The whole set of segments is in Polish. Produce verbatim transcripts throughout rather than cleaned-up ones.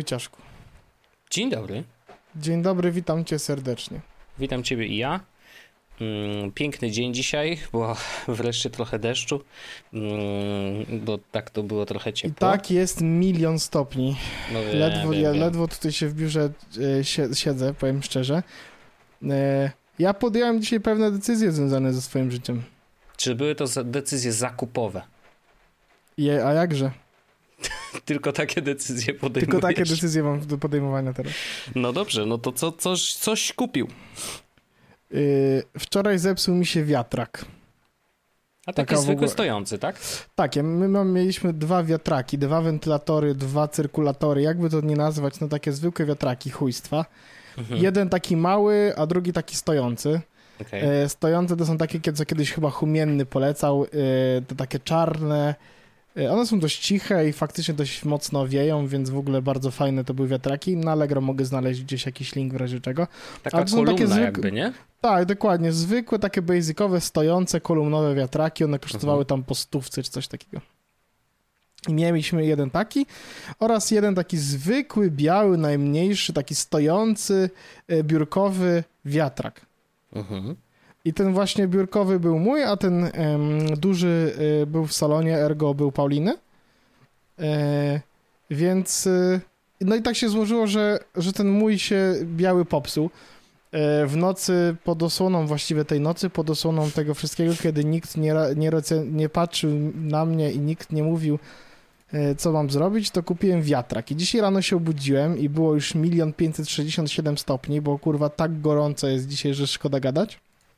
Wojciaszku. Dzień dobry. Dzień dobry, witam cię serdecznie. Witam ciebie i ja. Piękny dzień dzisiaj, bo wreszcie trochę deszczu, bo tak to było trochę ciepło. I tak jest milion stopni. No wiem, ledwo, wiem, ja wiem. ledwo tutaj się w biurze e, siedzę, powiem szczerze. E, ja podjąłem dzisiaj pewne decyzje związane ze swoim życiem. Czy były to decyzje zakupowe? Je, a jakże? Tylko takie decyzje podejmujesz? Tylko takie decyzje mam do podejmowania teraz. No dobrze, no to co, coś, coś kupił. Yy, wczoraj zepsuł mi się wiatrak. A taki Taka zwykły ogóle... stojący, tak? Tak, my mam, mieliśmy dwa wiatraki, dwa wentylatory, dwa cyrkulatory, jakby to nie nazwać, no takie zwykłe wiatraki chujstwa. Mhm. Jeden taki mały, a drugi taki stojący. Okay. Yy, stojące to są takie, co kiedyś chyba Humienny polecał, yy, te takie czarne. One są dość ciche i faktycznie dość mocno wieją, więc w ogóle bardzo fajne to były wiatraki. Na Allegro mogę znaleźć gdzieś jakiś link w razie czego. Taka kolumna takie zwyk... jakby, nie? Tak, dokładnie. Zwykłe, takie basicowe, stojące, kolumnowe wiatraki. One kosztowały uh-huh. tam po stówce czy coś takiego. I mieliśmy jeden taki oraz jeden taki zwykły, biały, najmniejszy, taki stojący, biurkowy wiatrak. Mhm. I ten właśnie biurkowy był mój, a ten um, duży y, był w salonie, ergo był Pauliny. E, więc y, no i tak się złożyło, że, że ten mój się biały popsuł. E, w nocy pod osłoną, właściwie tej nocy pod osłoną tego wszystkiego, kiedy nikt nie, nie, nie patrzył na mnie i nikt nie mówił, e, co mam zrobić, to kupiłem wiatrak. I dzisiaj rano się obudziłem i było już milion pięćset sześćdziesiąt siedem stopni, bo kurwa tak gorąco jest dzisiaj, że szkoda gadać.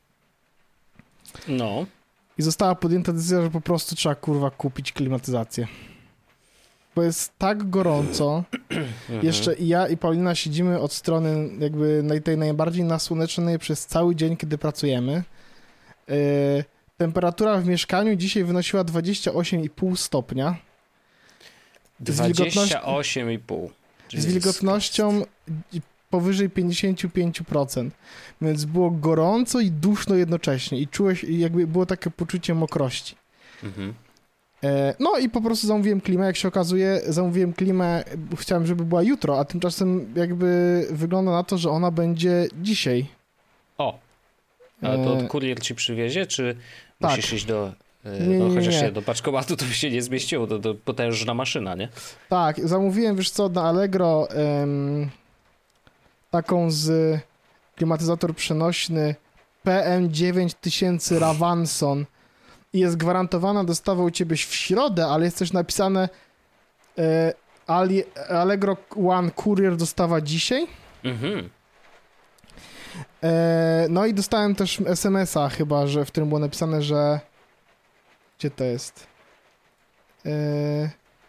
No. I została podjęta decyzja, że po prostu trzeba, kurwa, kupić klimatyzację. Bo jest tak gorąco. Jeszcze i ja, i Paulina siedzimy od strony jakby tej najbardziej nasłoneczonej przez cały dzień, kiedy pracujemy. Yy, temperatura w mieszkaniu dzisiaj wynosiła dwadzieścia osiem i pół stopnia. dwadzieścia osiem i pół. Z wilgotnością powyżej pięćdziesiąt pięć procent, więc było gorąco i duszno jednocześnie i czułeś, jakby było takie poczucie mokrości. Mhm. E, no i po prostu zamówiłem klimę, jak się okazuje, zamówiłem klimę, chciałem, żeby była jutro, a tymczasem jakby wygląda na to, że ona będzie dzisiaj. O, a to e... kurier ci przywiezie, czy tak. musisz iść do... Nie, no, nie, chociaż nie. nie, do paczkomatu to by się nie zmieściło, to, to potężna maszyna, nie? Tak, zamówiłem, wiesz co, na Allegro em, taką z klimatyzator przenośny P M dziewięć tysięcy Ravanson i jest gwarantowana dostawa u ciebie w środę, ale jest też napisane e, Ali, Allegro One Courier dostawa dzisiaj. Mhm. E, no i dostałem też es em es a chyba, że w którym było napisane, że gdzie to jest? E,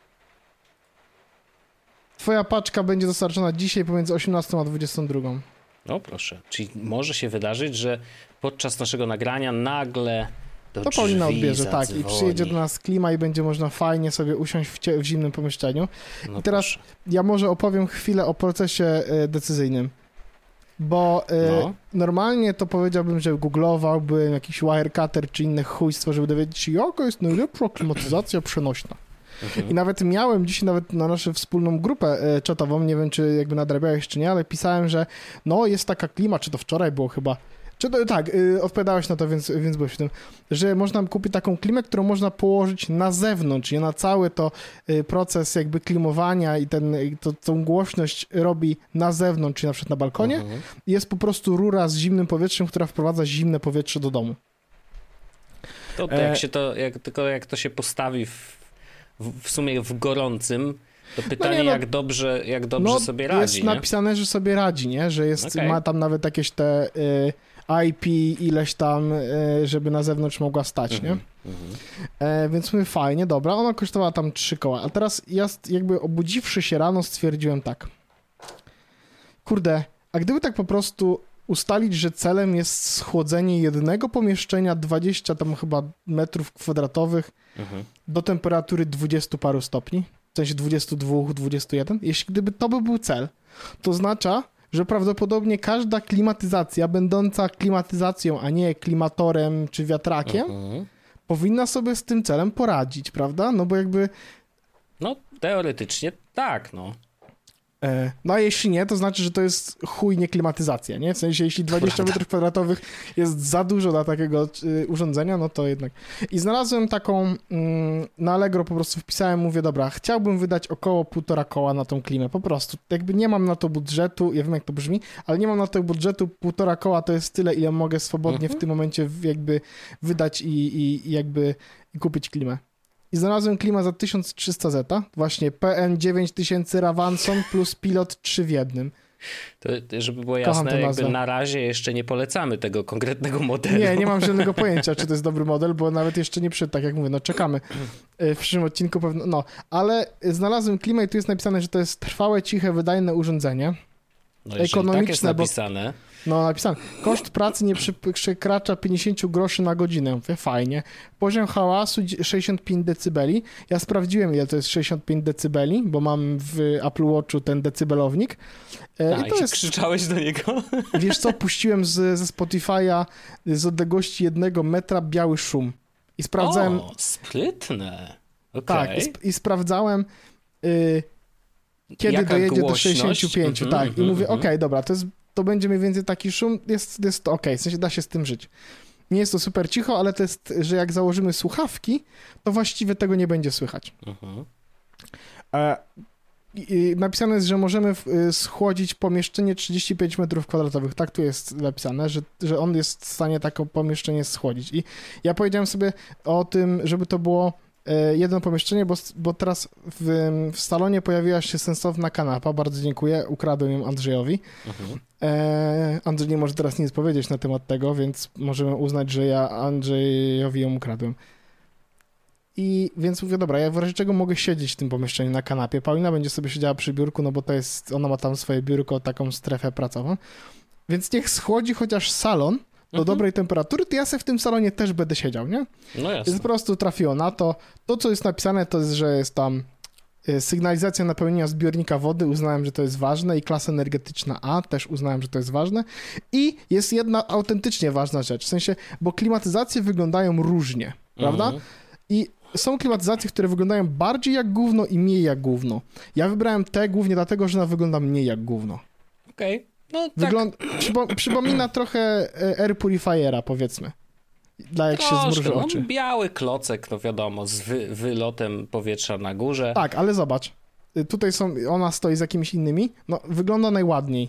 Twoja paczka będzie dostarczona dzisiaj pomiędzy osiemnastą a dwudziestą drugą. No proszę, czyli może się wydarzyć, że podczas naszego nagrania nagle do to Paulina odbierze, zadzwoni. tak, i przyjedzie do nas klima i będzie można fajnie sobie usiąść w, cie- w zimnym pomieszczeniu. No I teraz proszę. ja może opowiem chwilę o procesie y, decyzyjnym, bo y, no. normalnie to powiedziałbym, że googlowałbym jakiś Wirecutter czy inne chujstwo, żeby dowiedzieć się, jaka jest najlepsza klimatyzacja przenośna. Mhm. I nawet miałem dzisiaj nawet na naszą wspólną grupę czatową, nie wiem czy jakby nadrabiałeś czy nie, ale pisałem, że no jest taka klima, czy to wczoraj było chyba, czy to tak, yy, odpowiadałeś na to, więc, więc byłeś w tym, że można kupić taką klimę, którą można położyć na zewnątrz, nie na cały to yy, proces jakby klimowania i ten, to, tą głośność robi na zewnątrz, czyli na przykład na balkonie. Mhm. I jest po prostu rura z zimnym powietrzem, która wprowadza zimne powietrze do domu. To, to jak się to, jak, tylko jak to się postawi w W, w sumie w gorącym, to pytanie, no nie, no, jak dobrze, jak dobrze no, sobie radzi. Jest nie? napisane, że sobie radzi, nie? Że jest, okay. ma tam nawet jakieś te y, I P ileś tam, y, żeby na zewnątrz mogła stać, mm-hmm, nie? Mm-hmm. E, więc mówię, fajnie, dobra, ona kosztowała tam trzy koła. A teraz ja jakby obudziwszy się rano stwierdziłem tak. Kurde, a gdyby tak po prostu ustalić, że celem jest schłodzenie jednego pomieszczenia dwadzieścia tam chyba metrów kwadratowych mhm. do temperatury dwudziestu paru stopni, w sensie dwudziestu dwóch, dwudziestu jeden. Jeśli gdyby to by był cel, to oznacza, że prawdopodobnie każda klimatyzacja będąca klimatyzacją, a nie klimatorem czy wiatrakiem, mhm. powinna sobie z tym celem poradzić, prawda? No bo jakby... No teoretycznie tak, no. No a jeśli nie, to znaczy, że to jest chuj nie klimatyzacja, nie? W sensie, jeśli dwadzieścia metrów kwadratowych jest za dużo dla takiego y, urządzenia, no to jednak. I znalazłem taką, mm, na Allegro po prostu wpisałem, mówię, dobra, chciałbym wydać około półtora koła na tą klimę, po prostu. Jakby nie mam na to budżetu, ja wiem jak to brzmi, ale nie mam na to budżetu, półtora koła to jest tyle, ile mogę swobodnie mhm. w tym momencie jakby wydać i, i, i jakby i kupić klimę. I znalazłem klima za tysiąc trzysta zeta, właśnie P N dziewięć tysięcy Ravanson plus Pilot trzy w jednym. To, żeby było jasne, jakby na razie jeszcze nie polecamy tego konkretnego modelu. Nie, nie mam żadnego pojęcia, czy to jest dobry model, bo nawet jeszcze nie przyszedł, tak jak mówię, no czekamy. W przyszłym odcinku pewno, no. Ale znalazłem klimę i tu jest napisane, że to jest trwałe, ciche, wydajne urządzenie. No ekonomiczne, tak jest napisane. Bo, no napisane. Koszt pracy nie przekracza pięćdziesiąt groszy na godzinę. Mówię, fajnie. Poziom hałasu sześćdziesiąt pięć decybeli. Ja sprawdziłem, ile to jest sześćdziesiąt pięć decybeli, bo mam w Apple Watchu ten decybelownik. E, A, i to jest... krzyczałeś do niego? Wiesz co, puściłem z, ze Spotify'a z odległości jednego metra biały szum. I sprawdzałem... O, sprytne. Okay. Tak, i, sp i sprawdzałem... Y kiedy Jaka dojedzie głośność? Do sześćdziesięciu pięciu, mm -hmm, tak. I mm -hmm. mówię, okej, okay, dobra, to, jest, to będzie mniej więcej taki szum, jest, jest to okej, okay, w sensie da się z tym żyć. Nie jest to super cicho, ale to jest, że jak założymy słuchawki, to właściwie tego nie będzie słychać. Mm -hmm. e, i napisane jest, że możemy w, y, schłodzić pomieszczenie trzydzieści pięć metrów kwadratowych. Tak tu jest napisane, że, że on jest w stanie takie pomieszczenie schłodzić. I ja powiedziałem sobie o tym, żeby to było jedno pomieszczenie, bo, bo teraz w, w salonie pojawiła się sensowna kanapa, bardzo dziękuję, ukradłem ją Andrzejowi. Mhm. E, Andrzej nie może teraz nic powiedzieć na temat tego, więc możemy uznać, że ja Andrzejowi ją ukradłem. I więc mówię, dobra, ja w razie czego mogę siedzieć w tym pomieszczeniu na kanapie. Paulina będzie sobie siedziała przy biurku, no bo to jest, ona ma tam swoje biurko, taką strefę pracową. Więc niech schłodzi chociaż salon do mhm. dobrej temperatury, to ja sobie w tym salonie też będę siedział, nie? No jasne. Więc po prostu trafiło na to. To, co jest napisane, to jest, że jest tam sygnalizacja napełnienia zbiornika wody, uznałem, że to jest ważne i klasa energetyczna A, też uznałem, że to jest ważne. I jest jedna autentycznie ważna rzecz, w sensie, bo klimatyzacje wyglądają różnie, prawda? Mhm. I są klimatyzacje, które wyglądają bardziej jak gówno i mniej jak gówno. Ja wybrałem te głównie dlatego, że ona wygląda mniej jak gówno. Okej. Okay. No, Wygląd tak. Przypo przypomina trochę Air Purifiera, powiedzmy. Dla jak Troszkę, się zmruży oczy. No, biały klocek, no wiadomo, z wy wylotem powietrza na górze. Tak, ale zobacz. Tutaj są, ona stoi z jakimiś innymi. No, wygląda najładniej.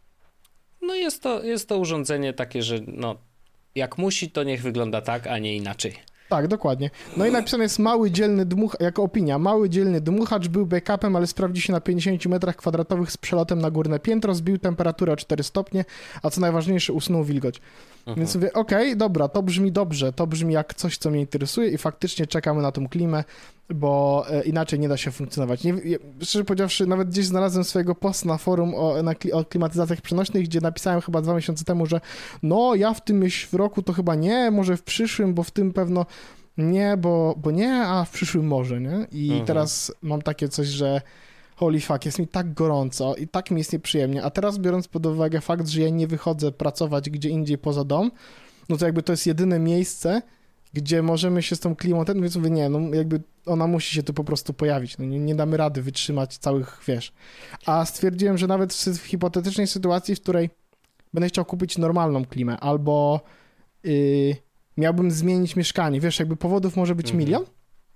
No jest to, jest to urządzenie takie, że no, jak musi, to niech wygląda tak, a nie inaczej. Tak, dokładnie. No i napisane jest mały dzielny dmuchacz, jako opinia, mały dzielny dmuchacz był backupem, ale sprawdzi się na pięćdziesięciu metrach kwadratowych z przelotem na górne piętro, zbił temperaturę o cztery stopnie, a co najważniejsze, usunął wilgoć. Mhm. Więc mówię, okej, okay, dobra, to brzmi dobrze, to brzmi jak coś, co mnie interesuje i faktycznie czekamy na tą klimę, bo e, inaczej nie da się funkcjonować. Nie, szczerze powiedziawszy, nawet gdzieś znalazłem swojego posta na forum o, na, o klimatyzacjach przenośnych, gdzie napisałem chyba dwa miesiące temu, że no, ja w tym roku to chyba nie, może w przyszłym, bo w tym pewno nie, bo, bo nie, a w przyszłym może, nie? I mhm. teraz mam takie coś, że holy fuck, jest mi tak gorąco i tak mi jest nieprzyjemnie, a teraz biorąc pod uwagę fakt, że ja nie wychodzę pracować gdzie indziej poza dom, no to jakby to jest jedyne miejsce, gdzie możemy się z tą klimą, ten, więc mówię, nie, no jakby ona musi się tu po prostu pojawić, no nie, nie damy rady wytrzymać całych, wiesz. A stwierdziłem, że nawet w, w hipotetycznej sytuacji, w której będę chciał kupić normalną klimę, albo yy, miałbym zmienić mieszkanie, wiesz, jakby powodów może być mhm. milion,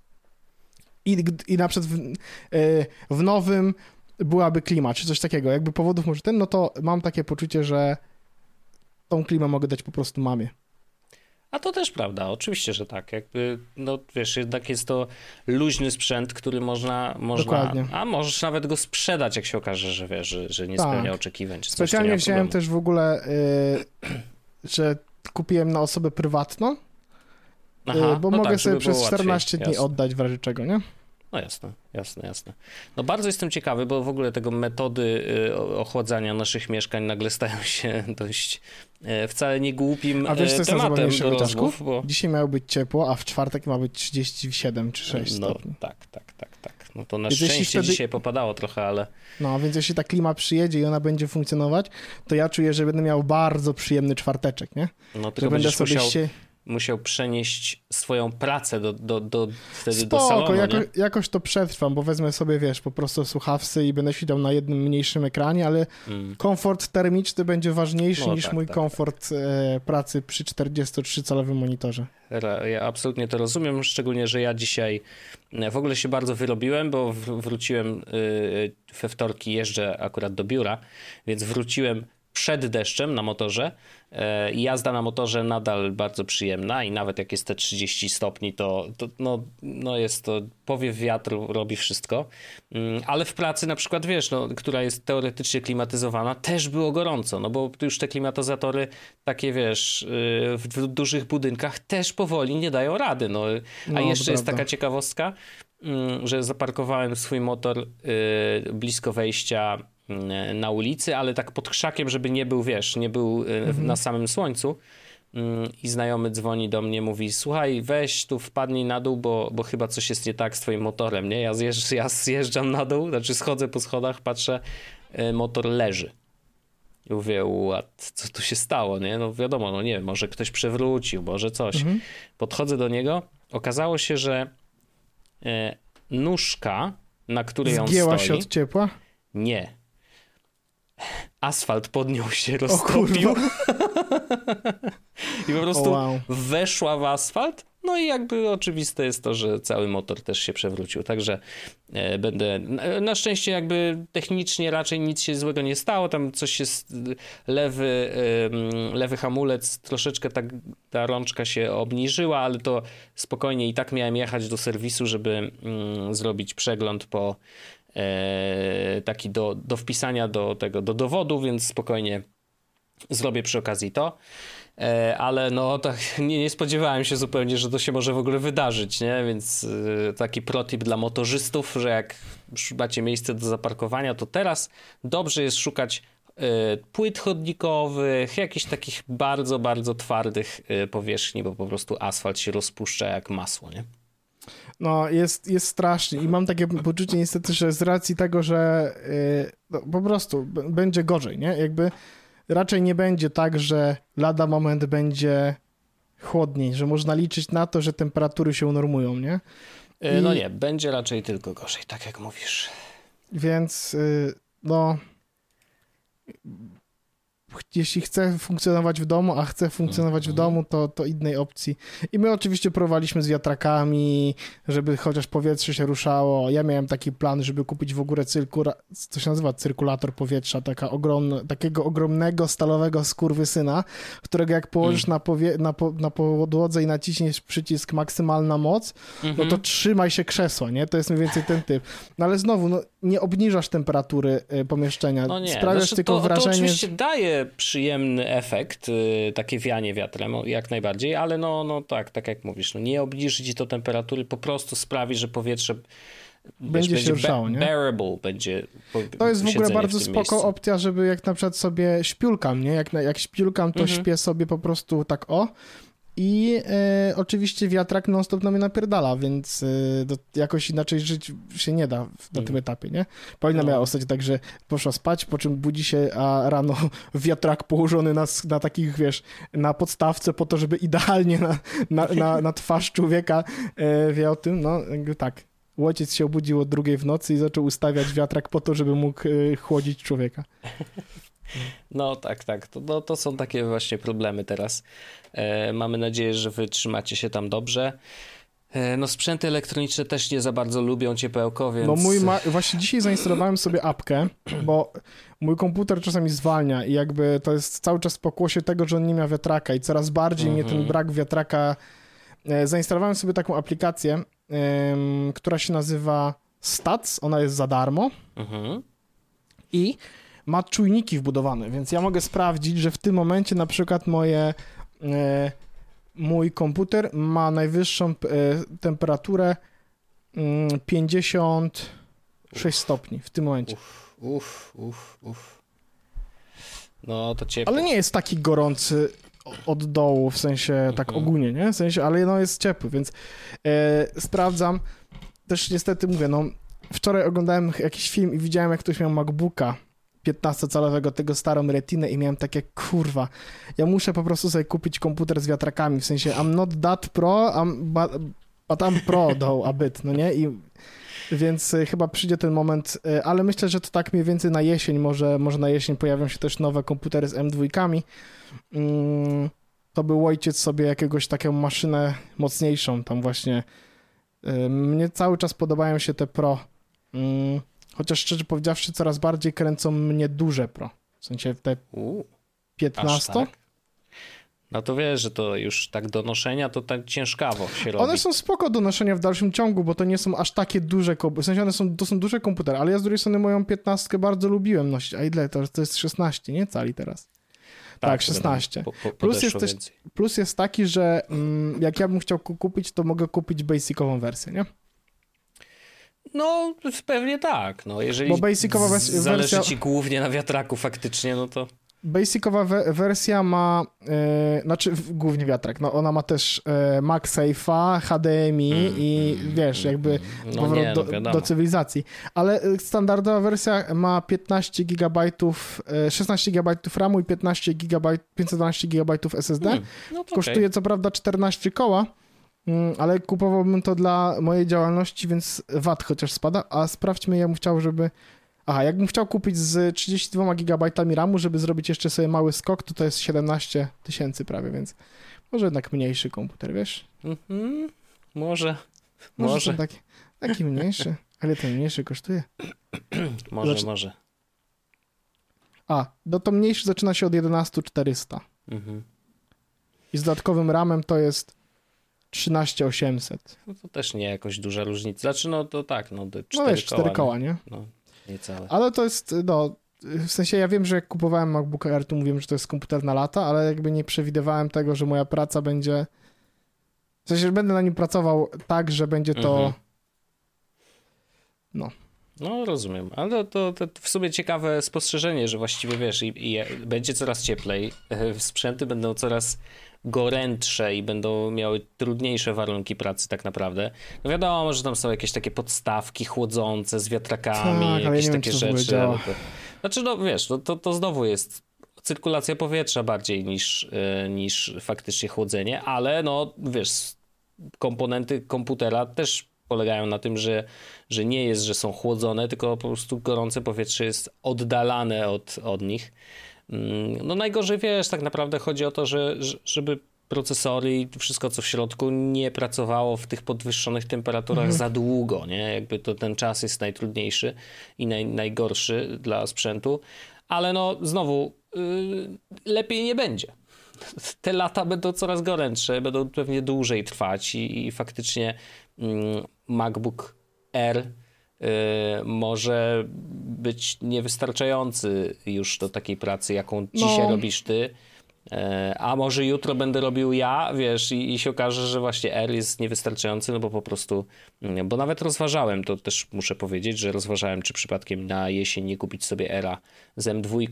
I, i na przykład w, w nowym byłaby klima, czy coś takiego, jakby powodów może ten, no to mam takie poczucie, że tą klimę mogę dać po prostu mamie. A to też prawda, oczywiście, że tak, jakby, no wiesz, jednak jest to luźny sprzęt, który można, można a możesz nawet go sprzedać, jak się okaże, że wiesz, że, że nie tak. spełnia oczekiwań. Czy Specjalnie coś, wziąłem też w ogóle, yy, że kupiłem na osobę prywatną, Aha, bo no mogę tak, sobie przez czternaście łatwiej. dni jasne. oddać w razie czego, nie? No jasne, jasne, jasne. No bardzo jestem ciekawy, bo w ogóle tego metody ochładzania naszych mieszkań nagle stają się dość wcale nie głupim a wiesz, tematem do rozmów. Bo... Dzisiaj miało być ciepło, a w czwartek ma być trzydzieści siedem czy sześć no, stopni. Tak, tak, tak, tak. No to na więc szczęście wtedy... dzisiaj popadało trochę, ale... No, więc jeśli ta klima przyjedzie i ona będzie funkcjonować, to ja czuję, że będę miał bardzo przyjemny czwarteczek, nie? No tylko będę sobie musiał... się... musiał przenieść swoją pracę do, do, do, wtedy Spoko, do salonu, jako, nie? jakoś to przetrwam, bo wezmę sobie, wiesz, po prostu słuchawce i będę siedział na jednym mniejszym ekranie, ale mm. komfort termiczny będzie ważniejszy no, niż tak, mój tak, komfort tak. E, pracy przy czterdziestotrzycalowym monitorze. Ja absolutnie to rozumiem, szczególnie, że ja dzisiaj w ogóle się bardzo wyrobiłem, bo wróciłem we wtorki, jeżdżę akurat do biura, więc wróciłem przed deszczem na motorze i jazda na motorze nadal bardzo przyjemna i nawet jak jest te trzydzieści stopni, to, to no, no jest to, powiew wiatru robi wszystko, ale w pracy na przykład, wiesz, no, która jest teoretycznie klimatyzowana, też było gorąco, no bo już te klimatyzatory takie, wiesz, w dużych budynkach też powoli nie dają rady, no. A no, jeszcze jest taka ciekawostka, że zaparkowałem swój motor blisko wejścia na ulicy, ale tak pod krzakiem, żeby nie był, wiesz, nie był mhm. na samym słońcu i znajomy dzwoni do mnie, mówi, słuchaj, weź tu wpadnij na dół, bo, bo chyba coś jest nie tak z twoim motorem, nie? Ja, zjeżdż, ja zjeżdżam na dół, znaczy schodzę po schodach, patrzę, motor leży. I mówię, what? Co tu się stało, nie? No wiadomo, no nie wiem, może ktoś przewrócił, może coś. Mhm. Podchodzę do niego, okazało się, że e, nóżka, na której on stoi... Zgięła się od ciepła? Nie. Asfalt pod nią się roztopił i po prostu oh, wow. weszła w asfalt, no i jakby oczywiste jest to, że cały motor też się przewrócił, także e, będę, na szczęście jakby technicznie raczej nic się złego nie stało, tam coś jest, lewy, e, lewy hamulec, troszeczkę tak ta rączka się obniżyła, ale to spokojnie i tak miałem jechać do serwisu, żeby mm, zrobić przegląd po E, taki do, do wpisania do tego, do dowodu, więc spokojnie zrobię przy okazji to, e, ale no tak nie, nie spodziewałem się zupełnie, że to się może w ogóle wydarzyć, nie, więc e, taki protip dla motorzystów, że jak macie miejsce do zaparkowania, to teraz dobrze jest szukać e, płyt chodnikowych, jakichś takich bardzo, bardzo twardych e, powierzchni, bo po prostu asfalt się rozpuszcza jak masło, nie? No, jest, jest strasznie i mam takie poczucie niestety, że z racji tego, że yy, no, po prostu b- będzie gorzej, nie? Jakby raczej nie będzie tak, że lada moment będzie chłodniej, że można liczyć na to, że temperatury się unormują, nie? I... No nie, będzie raczej tylko gorzej, tak jak mówisz. Więc yy, no... Jeśli chce funkcjonować w domu, a chce funkcjonować w domu, to, to innej opcji. I my oczywiście próbowaliśmy z wiatrakami, żeby chociaż powietrze się ruszało. Ja miałem taki plan, żeby kupić w ogóle cyrkula... co się nazywa cyrkulator powietrza, taka ogromna, takiego ogromnego stalowego skurwysyna, którego jak położysz mm. na, powie... na, po... na podłodze i naciśniesz przycisk maksymalna moc, mm-hmm. no to trzymaj się krzesła, nie? To jest mniej więcej ten typ. No ale znowu, no, nie obniżasz temperatury y, pomieszczenia. No nie, Sprawiasz znaczy, tylko to, wrażenie... To oczywiście daje przyjemny efekt, yy, takie wianie wiatrem, jak najbardziej, ale no, no tak, tak jak mówisz, no nie obniży ci to temperatury, po prostu sprawi, że powietrze będzie wiesz, się będzie ruszało, ba- nie? bearable będzie. Po, to jest w ogóle bardzo w spoko miejscu. opcja, żeby jak na przykład sobie śpiulkam, nie? Jak, jak śpiulkam, to mhm. śpię sobie po prostu tak o. I e, oczywiście wiatrak non-stop na mnie napierdala, więc e, do, jakoś inaczej żyć się nie da na mm. tym etapie, nie? Paulina no. miała ostatnio tak, że poszła spać, po czym budzi się, a rano wiatrak położony na, na takich, wiesz, na podstawce po to, żeby idealnie na, na, na, na twarz człowieka e, wie o tym, no jakby tak. Ojciec się obudził o drugiej w nocy i zaczął ustawiać wiatrak po to, żeby mógł e, chłodzić człowieka. No tak, tak. To, no, to są takie właśnie problemy teraz. E, mamy nadzieję, że wytrzymacie się tam dobrze. E, no sprzęty elektroniczne też nie za bardzo lubią ciepełko, więc... No mój ma... Właśnie dzisiaj zainstalowałem sobie apkę, bo mój komputer czasami zwalnia i jakby to jest cały czas w pokłosie tego, że on nie ma wiatraka i coraz bardziej mm-hmm. mnie ten brak wiatraka... E, zainstalowałem sobie taką aplikację, e, która się nazywa Stats, ona jest za darmo mm-hmm. i ma czujniki wbudowane, więc ja mogę sprawdzić, że w tym momencie na przykład moje, e, mój komputer ma najwyższą e, temperaturę e, pięćdziesiąt sześć uf. stopni w tym momencie. Uf, uf, uf, uf. No to ciepło. Ale nie jest taki gorący od dołu, w sensie mhm. tak ogólnie, nie? W sensie, ale no jest ciepły, więc e, sprawdzam. Też niestety mówię, no wczoraj oglądałem jakiś film i widziałem, jak ktoś miał MacBooka piętnastocalowego tego starą retinę i miałem takie, kurwa, ja muszę po prostu sobie kupić komputer z wiatrakami, w sensie I'm not that pro, I'm, but, but I'm pro though a bit, no nie? I więc chyba przyjdzie ten moment, ale myślę, że to tak mniej więcej na jesień, może, może na jesień pojawią się też nowe komputery z M dwa. To był ojciec sobie jakiegoś taką maszynę mocniejszą, tam właśnie. Mnie cały czas podobają się te Pro. Chociaż szczerze powiedziawszy, coraz bardziej kręcą mnie duże Pro. W sensie te piętnaście. Tak? No to wiesz, że to już tak do noszenia to tak ciężkawo się robi. One są spoko do noszenia w dalszym ciągu, bo to nie są aż takie duże komputery. W sensie one są, to są duże komputery, ale ja z drugiej strony moją piętnastkę bardzo lubiłem nosić. A ile? To, to jest szesnaście, nie? Cali teraz. Tak, tak szesnaście. Po, po, plus, jest też, plus jest taki, że mm, jak ja bym chciał kupić, to mogę kupić basicową wersję, nie? No, pewnie tak. No, jeżeli bo basicowa wersja, zależy ci głównie na wiatraku faktycznie, no to... Basicowa we wersja ma, yy, znaczy głównie wiatrak, no ona ma też yy, MagSafe'a, H D M I mm, i mm, wiesz, jakby no powrót nie, do, no do cywilizacji. Ale standardowa wersja ma piętnaście gigabajtów, yy, szesnaście gigabajtów ramu i piętnaście gigabajtów, pięćset dwanaście gigabajtów S S D. Mm, no Kosztuje okay. co prawda czternaście koła, yy, ale kupowałbym to dla mojej działalności, więc wat chociaż spada, a sprawdźmy, ja bym chciał, żeby... Aha, jakbym chciał kupić z trzydzieści dwa gigabajtami ramu, żeby zrobić jeszcze sobie mały skok, to to jest siedemnaście tysięcy prawie, więc może jednak mniejszy komputer, wiesz? Mm-hmm. Może, może. może. Taki, taki mniejszy, ale ten mniejszy kosztuje. może, Zacz... może. A, no to mniejszy zaczyna się od jedenaście tysięcy czterysta. Mm-hmm. I z dodatkowym ramem to jest trzynaście tysięcy osiemset. No to też nie jakoś duża różnica. Znaczy, no to tak, no cztery no wiesz, cztery koła, nie? No. Niecałe. Ale to jest, no, w sensie ja wiem, że jak kupowałem MacBook Air, to mówiłem, że to jest komputer na lata, ale jakby nie przewidywałem tego, że moja praca będzie, w sensie, że będę na nim pracował tak, że będzie to, mhm. no. No, rozumiem, ale to, to, to w sumie ciekawe spostrzeżenie, że właściwie wiesz, i, i będzie coraz cieplej, sprzęty będą coraz gorętsze i będą miały trudniejsze warunki pracy tak naprawdę. No wiadomo, że tam są jakieś takie podstawki chłodzące z wiatrakami, tak, jakieś nie takie wiem, rzeczy. To, znaczy, no wiesz, no, to, to znowu jest cyrkulacja powietrza bardziej niż, yy, niż faktycznie chłodzenie, ale no wiesz, komponenty komputera też polegają na tym, że, że nie jest, że są chłodzone, tylko po prostu gorące powietrze jest oddalane od, od nich. No najgorzej, wiesz, tak naprawdę chodzi o to, że, żeby procesory i wszystko, co w środku nie pracowało w tych podwyższonych temperaturach mhm. za długo, nie? Jakby to ten czas jest najtrudniejszy i naj, najgorszy dla sprzętu, ale no znowu yy, lepiej nie będzie. Te lata będą coraz gorętsze, będą pewnie dłużej trwać i, i faktycznie yy, MacBook Air może być niewystarczający już do takiej pracy, jaką dzisiaj no. robisz ty, a może jutro będę robił ja, wiesz, i, i się okaże, że właśnie R jest niewystarczający, no bo po prostu, bo nawet rozważałem, to też muszę powiedzieć, że rozważałem, czy przypadkiem na jesień nie kupić sobie Era z M dwa,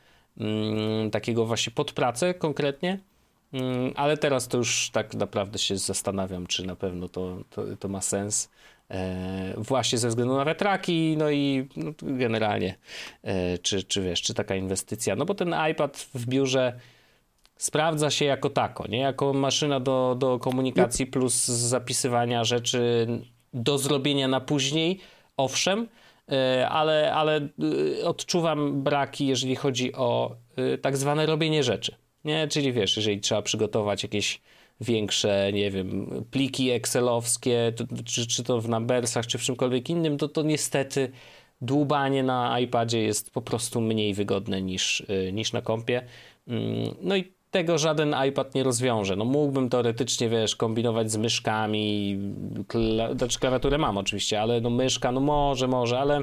takiego właśnie pod pracę konkretnie, ale teraz to już tak naprawdę się zastanawiam, czy na pewno to, to, to ma sens. E, właśnie ze względu na wiatraki, no i no, generalnie e, czy, czy wiesz, czy taka inwestycja, no bo ten iPad w biurze sprawdza się jako tako, nie? Jako maszyna do, do komunikacji plus zapisywania rzeczy do zrobienia na później, owszem, e, ale, ale odczuwam braki, jeżeli chodzi o e, tak zwane robienie rzeczy, nie? Czyli wiesz, jeżeli trzeba przygotować jakieś większe, nie wiem, pliki excelowskie, to, czy, czy to w Numbersach, czy w czymkolwiek innym, to, to niestety dłubanie na iPadzie jest po prostu mniej wygodne niż, niż na kompie. No i tego żaden iPad nie rozwiąże. No mógłbym teoretycznie, wiesz, kombinować z myszkami, kla... znaczy klawiaturę mam oczywiście, ale no myszka, no może, może, ale...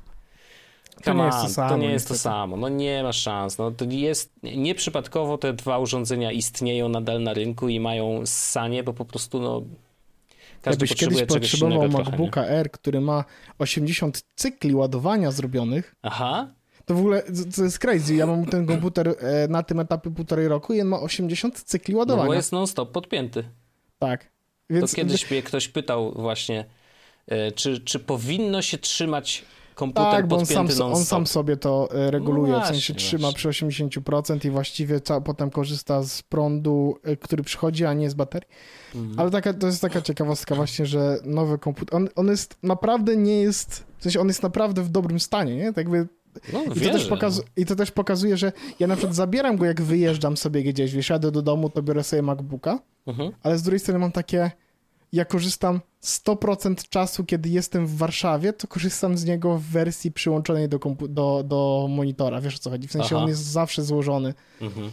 To nie, jest to, samo, to nie jest to samo, no nie ma szans. No, to jest, nieprzypadkowo te dwa urządzenia istnieją nadal na rynku i mają ssanie, bo po prostu no każdy Jakbyś potrzebuje kiedyś potrzebował MacBooka trochę, Air, który ma osiemdziesiąt cykli ładowania zrobionych, aha, to w ogóle to jest crazy. Ja mam ten komputer na tym etapie półtorej roku i on ma osiemdziesiąt cykli ładowania. No bo jest non-stop podpięty. Tak. Więc... To kiedyś mnie ktoś pytał właśnie, czy, czy powinno się trzymać komputer tak, bo on sam, podpięty on sam sobie to reguluje, no właśnie, w sensie trzyma właśnie. przy osiemdziesiąt procent i właściwie ca- potem korzysta z prądu, który przychodzi, a nie z baterii. Mhm. Ale taka, to jest taka ciekawostka właśnie, że nowy komputer, on, on jest naprawdę nie jest, w sensie on jest naprawdę w dobrym stanie, nie? Tak jakby no, I, to wierzę, też pokazu- no. I to też pokazuje, że ja na przykład zabieram go, jak wyjeżdżam sobie gdzieś, wiesz, jadę do domu, to biorę sobie MacBooka, mhm. ale z drugiej strony mam takie, ja korzystam sto procent czasu, kiedy jestem w Warszawie, to korzystam z niego w wersji przyłączonej do, kompu- do, do monitora, wiesz o co chodzi, w sensie Aha. on jest zawsze złożony. Mhm.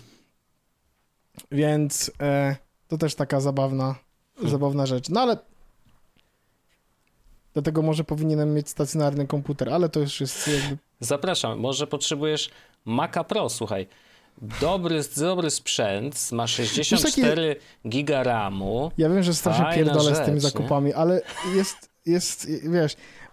Więc e, to też taka zabawna, hmm. zabawna rzecz. No ale dlatego może powinienem mieć stacjonarny komputer, ale to już jest jakby... Zapraszam, może potrzebujesz Maca Pro, słuchaj. Dobry, dobry sprzęt, ma sześćdziesiąt cztery taki... giga ramu. Ja wiem, że strasznie pierdolę rzecz, z tymi zakupami, nie? Ale jest, jest, wiesz,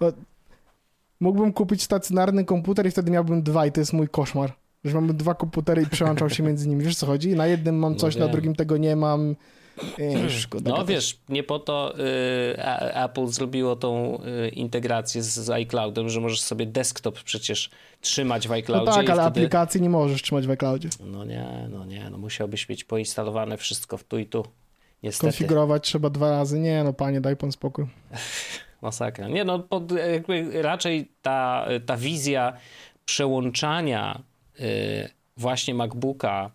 mógłbym kupić stacjonarny komputer i wtedy miałbym dwa i to jest mój koszmar. Że mam dwa komputery i przełączał się między nimi. Wiesz co chodzi? Na jednym mam coś, no na drugim tego nie mam. Ej, szkoda no gadać. Wiesz, nie po to y, Apple zrobiło tą y, integrację z, z iCloudem, że możesz sobie desktop przecież trzymać w iCloudzie. No tak, ale wtedy... aplikacji nie możesz trzymać w iCloudzie. No nie, no nie, no musiałbyś mieć poinstalowane wszystko w tu i tu. Niestety. Konfigurować trzeba dwa razy. Nie, no panie, daj pan spokój. Masakra. Nie, no pod, jakby raczej ta, ta wizja przełączania y, właśnie MacBooka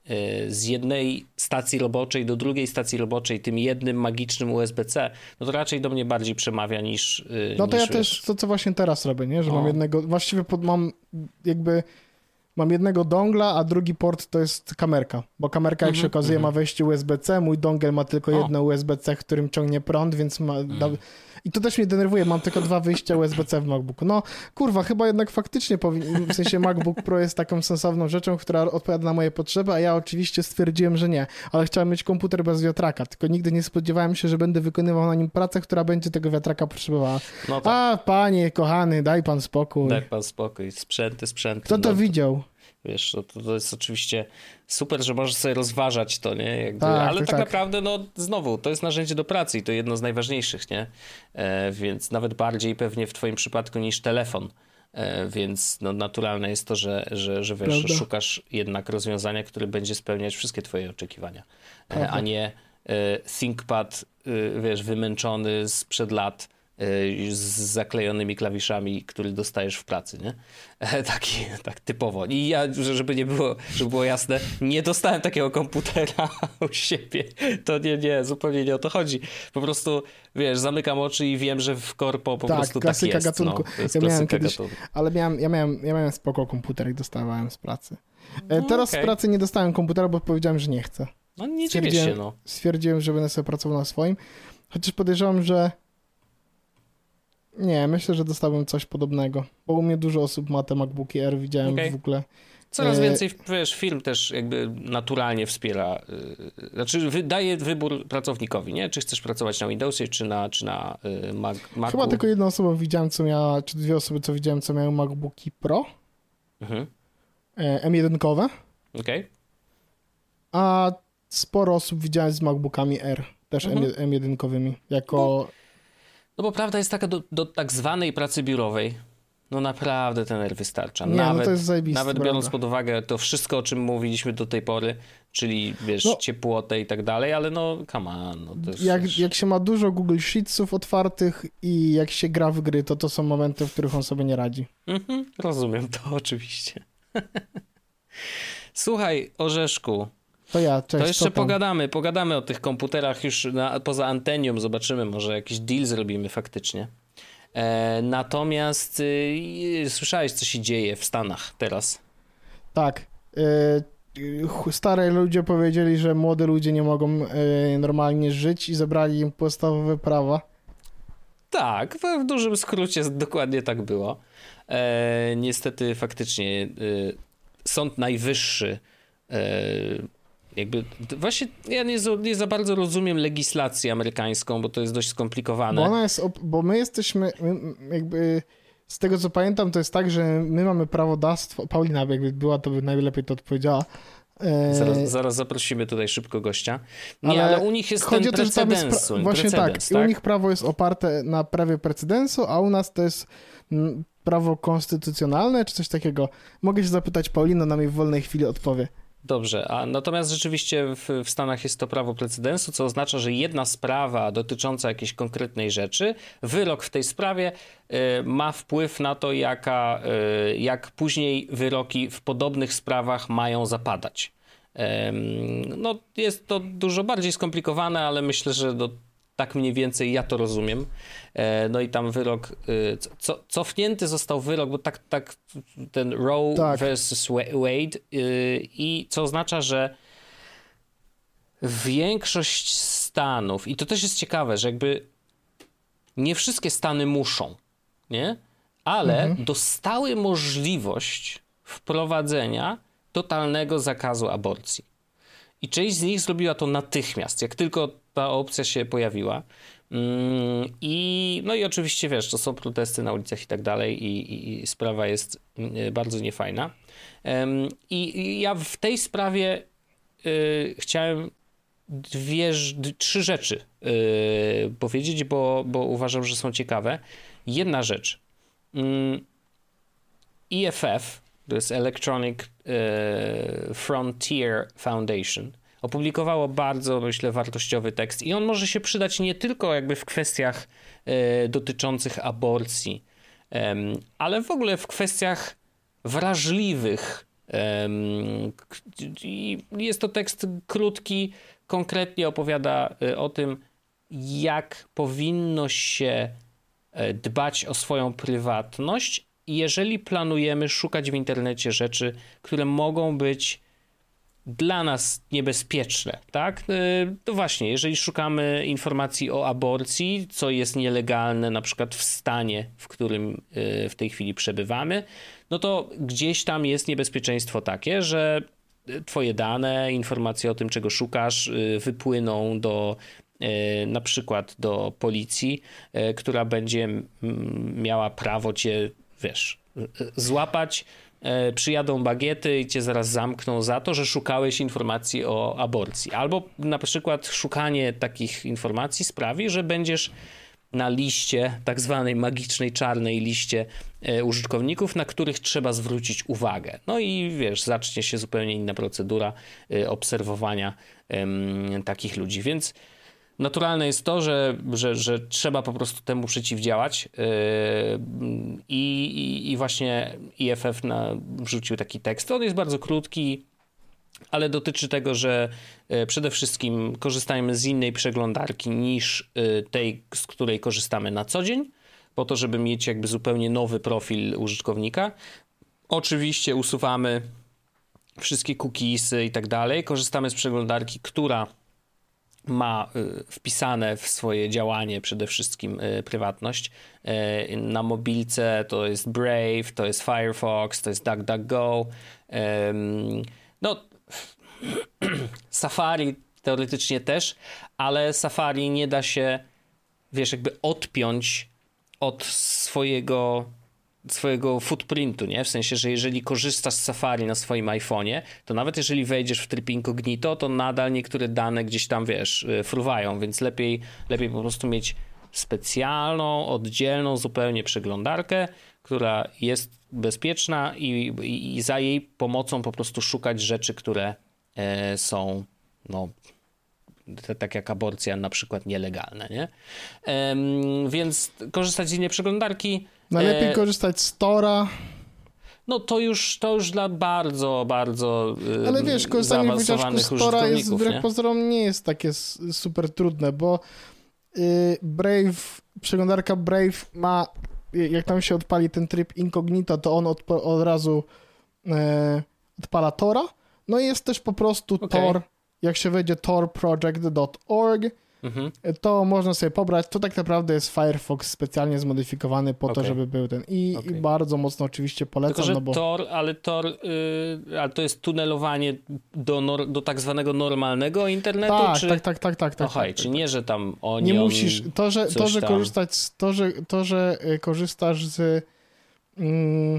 z jednej stacji roboczej do drugiej stacji roboczej tym jednym magicznym U S B C, no to raczej do mnie bardziej przemawia niż... No to niż ja wiesz. też to, co właśnie teraz robię, nie? Że o. mam jednego, właściwie pod, mam jakby, mam jednego dongla, a drugi port to jest kamerka, bo kamerka, jak mm-hmm, się okazuje, mm-hmm. ma wejście U S B C, mój dongle ma tylko o. jedno U S B C, którym ciągnie prąd, więc ma... Mm. Da, I to też mnie denerwuje, mam tylko dwa wyjścia U S B C w MacBooku. No, kurwa, chyba jednak faktycznie powinien, w sensie MacBook Pro jest taką sensowną rzeczą, która odpowiada na moje potrzeby, a ja oczywiście stwierdziłem, że nie, ale chciałem mieć komputer bez wiatraka, tylko nigdy nie spodziewałem się, że będę wykonywał na nim pracę, która będzie tego wiatraka potrzebowała. No tak. A, panie, kochany, daj pan spokój. Daj pan spokój, sprzęty, sprzęty. Kto to no, widział? Wiesz, to, to jest oczywiście super, że możesz sobie rozważać to, nie? Jakby, tak, ale tak, tak naprawdę, no znowu, to jest narzędzie do pracy i to jedno z najważniejszych, nie? E, więc nawet bardziej pewnie w twoim przypadku niż telefon. E, więc no, naturalne jest to, że, że, że wiesz, że szukasz jednak rozwiązania, które będzie spełniać wszystkie twoje oczekiwania, e, a nie e, ThinkPad, e, wiesz, wymęczony sprzed lat, z zaklejonymi klawiszami, który dostajesz w pracy, nie? Taki, tak typowo. I ja, żeby nie było, żeby było jasne, nie dostałem takiego komputera u siebie. To nie, nie, zupełnie nie o to chodzi. Po prostu, wiesz, zamykam oczy i wiem, że w korpo po tak, prostu tak jest. Gatunku. No, to jest ja miałem klasyka kiedyś, gatunku. ale miałem, ja, miałem, ja miałem spoko komputer, jak dostawałem z pracy. No, Teraz okay. z pracy nie dostałem komputera, bo powiedziałem, że nie chcę. No nie dziwię się, no. Stwierdziłem, że będę sobie pracował na swoim, chociaż podejrzewam, że nie, myślę, że dostałbym coś podobnego, bo u mnie dużo osób ma te MacBooki Air, widziałem okay. w ogóle. Coraz więcej, wiesz, firm też jakby naturalnie wspiera, yy, znaczy daje wybór pracownikowi, nie? Czy chcesz pracować na Windowsie, czy na, czy na yy, Mac, Macu. Chyba tylko jedna osoba widziałem, co miała, czy dwie osoby, co widziałem, co miały MacBooki Pro, mhm. yy, M jeden-kowe, okay. a sporo osób widziałem z MacBookami Air, też mhm. M jeden-kowymi, jako... No. No bo prawda jest taka, do, do tak zwanej pracy biurowej, no naprawdę ten R wystarcza. Nie, nawet no to jest zajebiste, nawet prawda. biorąc pod uwagę to wszystko, o czym mówiliśmy do tej pory, czyli wiesz, no, ciepłotę i tak dalej, ale no come on. No to jest, jak, wiesz... jak się ma dużo Google Sheetsów otwartych i jak się gra w gry, to to są momenty, w których on sobie nie radzi. Mhm, rozumiem to oczywiście. Słuchaj, Orzeszku. To ja, cześć. To jeszcze pogadamy, pogadamy o tych komputerach już na, poza antenią, zobaczymy, może jakiś deal zrobimy faktycznie. E, natomiast y, słyszałeś, co się dzieje w Stanach teraz? Tak. Y, stare ludzie powiedzieli, że młodzi ludzie nie mogą y, normalnie żyć i zabrali im podstawowe prawa. Tak, w dużym skrócie dokładnie tak było. E, niestety faktycznie y, Sąd Najwyższy y, jakby, właśnie ja nie, nie za bardzo rozumiem legislację amerykańską, bo to jest dość skomplikowane. Bo ona jest, bo my jesteśmy, jakby z tego co pamiętam, to jest tak, że my mamy prawodawstwo, Paulina jakby była, to by najlepiej to odpowiedziała. Zaraz, zaraz zaprosimy tutaj szybko gościa. Nie, ale, ale u nich jest ten precedens. Pra- właśnie precedens, tak, tak, u nich prawo jest oparte na prawie precedensu, a u nas to jest prawo konstytucjonalne, czy coś takiego? Mogę się zapytać, Paulina nam w wolnej chwili odpowie. Dobrze, a natomiast rzeczywiście w, w Stanach jest to prawo precedensu, co oznacza, że jedna sprawa dotycząca jakiejś konkretnej rzeczy, wyrok w tej sprawie y, ma wpływ na to, jaka, y, jak później wyroki w podobnych sprawach mają zapadać. Y, no, jest to dużo bardziej skomplikowane, ale myślę, że do tak mniej więcej ja to rozumiem. No i tam wyrok, co, cofnięty został wyrok, bo tak, tak ten Roe tak. versus Wade i co oznacza, że większość stanów, i to też jest ciekawe, że jakby nie wszystkie stany muszą, nie? Ale mhm. dostały możliwość wprowadzenia totalnego zakazu aborcji. I część z nich zrobiła to natychmiast, jak tylko ta opcja się pojawiła. I no i oczywiście, wiesz, to są protesty na ulicach i tak dalej i, i sprawa jest bardzo niefajna. I, i ja w tej sprawie y, chciałem dwie, trzy rzeczy y, powiedzieć, bo, bo uważam, że są ciekawe. Jedna rzecz. E F F, to jest Electronic y, Frontier Foundation, opublikowało bardzo, myślę, wartościowy tekst i on może się przydać nie tylko jakby w kwestiach y, dotyczących aborcji, um, ale w ogóle w kwestiach wrażliwych. Um, i jest to tekst krótki, konkretnie opowiada y, o tym, jak powinno się y, dbać o swoją prywatność, jeżeli planujemy szukać w internecie rzeczy, które mogą być dla nas niebezpieczne, tak? To właśnie, jeżeli szukamy informacji o aborcji, co jest nielegalne na przykład w stanie, w którym w tej chwili przebywamy, no to gdzieś tam jest niebezpieczeństwo takie, że twoje dane, informacje o tym, czego szukasz, wypłyną do na przykład do policji, która będzie miała prawo cię, wiesz, złapać, przyjadą bagiety i cię zaraz zamkną za to, że szukałeś informacji o aborcji. Albo na przykład szukanie takich informacji sprawi, że będziesz na liście, tak zwanej magicznej, czarnej liście użytkowników, na których trzeba zwrócić uwagę. No i wiesz, zacznie się zupełnie inna procedura obserwowania um, takich ludzi. Więc naturalne jest to, że, że, że trzeba po prostu temu przeciwdziałać yy, i, i właśnie E F F na, wrzucił taki tekst. On jest bardzo krótki, ale dotyczy tego, że yy, przede wszystkim korzystajmy z innej przeglądarki niż yy, tej, z której korzystamy na co dzień, po to, żeby mieć jakby zupełnie nowy profil użytkownika. Oczywiście usuwamy wszystkie cookiesy i tak dalej. Korzystamy z przeglądarki, która ma wpisane w swoje działanie przede wszystkim prywatność. Na mobilce to jest Brave, to jest Firefox, to jest DuckDuckGo. No, Safari teoretycznie też, ale Safari nie da się, wiesz, jakby odpiąć od swojego swojego footprintu, nie? W sensie, że jeżeli korzystasz z Safari na swoim iPhone'ie, to nawet jeżeli wejdziesz w tryb incognito, to nadal niektóre dane gdzieś tam, wiesz, fruwają, więc lepiej, lepiej po prostu mieć specjalną, oddzielną zupełnie przeglądarkę, która jest bezpieczna i, i, i za jej pomocą po prostu szukać rzeczy, które e, są, no, tak jak aborcja, na przykład nielegalne, nie? Ehm, więc korzystać z innej przeglądarki. Najlepiej e... korzystać z Tora. No to już, to już dla bardzo, bardzo Ale wiesz, korzystanie chociażby z Tora jest wbrew pozorom nie jest takie super trudne, bo yy, Brave, przeglądarka Brave ma, jak tam się odpali ten tryb incognito, to on odpa- od razu yy, odpala Tora. No i jest też po prostu okay. Tor. Jak się wejdzie tor project dot org, mhm. to można sobie pobrać. To tak naprawdę jest Firefox specjalnie zmodyfikowany po okay. to, żeby był ten. I, okay. i bardzo mocno oczywiście polecam. Tylko, że no bo... Tor, ale Tor, yy, ale to jest tunelowanie do, nor- do tak zwanego normalnego internetu? Tak, czy... tak, tak, tak, tak. tak, Ochaj, tak, czy tak, nie, że tam oni. Nie musisz. To, że, to, że korzystać z, to, że, to, że korzystasz z mm,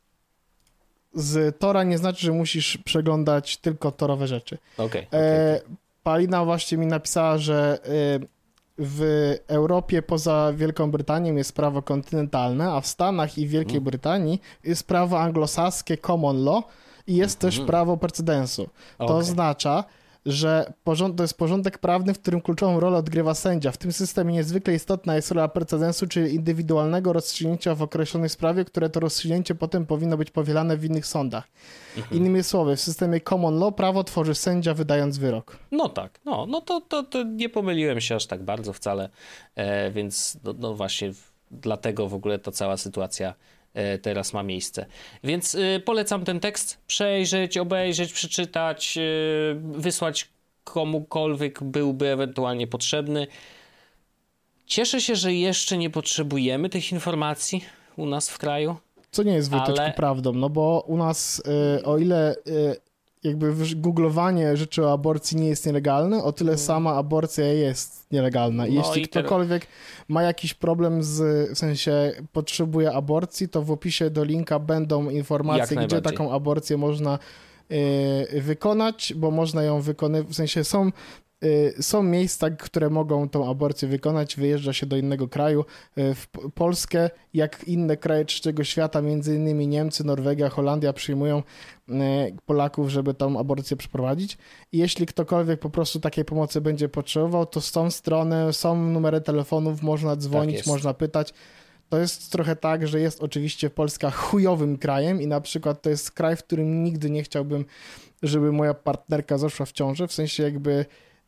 z Tora nie znaczy, że musisz przeglądać tylko torowe rzeczy. Okay, okay, e, okay. Palina właśnie mi napisała, że w Europie poza Wielką Brytanią jest prawo kontynentalne, a w Stanach i w Wielkiej Brytanii jest prawo anglosaskie common law i jest też prawo precedensu. To okay. oznacza, że porząd- to jest porządek prawny, w którym kluczową rolę odgrywa sędzia. W tym systemie niezwykle istotna jest rola precedensu, czyli indywidualnego rozstrzygnięcia w określonej sprawie, które to rozstrzygnięcie potem powinno być powielane w innych sądach. Mhm. Innymi słowy, w systemie common law prawo tworzy sędzia, wydając wyrok. No tak, no, no to, to, to nie pomyliłem się aż tak bardzo wcale, e, więc no, no właśnie w, dlatego w ogóle ta cała sytuacja teraz ma miejsce. Więc y, polecam ten tekst przejrzeć, obejrzeć, przeczytać, y, wysłać komukolwiek byłby ewentualnie potrzebny. Cieszę się, że jeszcze nie potrzebujemy tych informacji u nas w kraju. Co nie jest wytyczką ale... prawdą, no bo u nas y, o ile y, jakby googlowanie rzeczy o aborcji nie jest nielegalne, o tyle sama aborcja jest nielegalna. I no jeśli i ktokolwiek teraz... ma jakiś problem z, w sensie potrzebuje aborcji, to w opisie do linka będą informacje, gdzie taką aborcję można y, wykonać, bo można ją wykonywać, w sensie są Są miejsca, które mogą tą aborcję wykonać, wyjeżdża się do innego kraju. W Polskę, jak inne kraje trzeciego świata, między innymi Niemcy, Norwegia, Holandia przyjmują Polaków, żeby tą aborcję przeprowadzić. I jeśli ktokolwiek po prostu takiej pomocy będzie potrzebował, to z tą stronę są numery telefonów, można dzwonić, tak można pytać. To jest trochę tak, że jest oczywiście Polska chujowym krajem i na przykład to jest kraj, w którym nigdy nie chciałbym, żeby moja partnerka zaszła w ciążę, w sensie jakby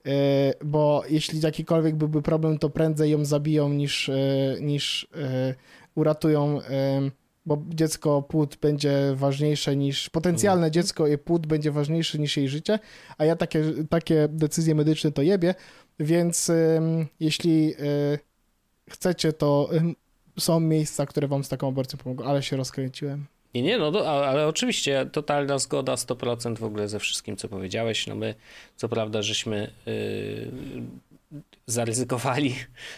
bo jeśli jakikolwiek byłby problem, to prędzej ją zabiją niż, niż uratują, bo dziecko, płód będzie ważniejsze niż, potencjalne dziecko i płód będzie ważniejszy niż jej życie, a ja takie, takie decyzje medyczne to jebie, więc jeśli chcecie, to są miejsca, które wam z taką aborcją pomogą, ale się rozkręciłem. Nie, nie, no to, ale oczywiście totalna zgoda, sto procent w ogóle ze wszystkim, co powiedziałeś. No my, co prawda, żeśmy yy, zaryzykowali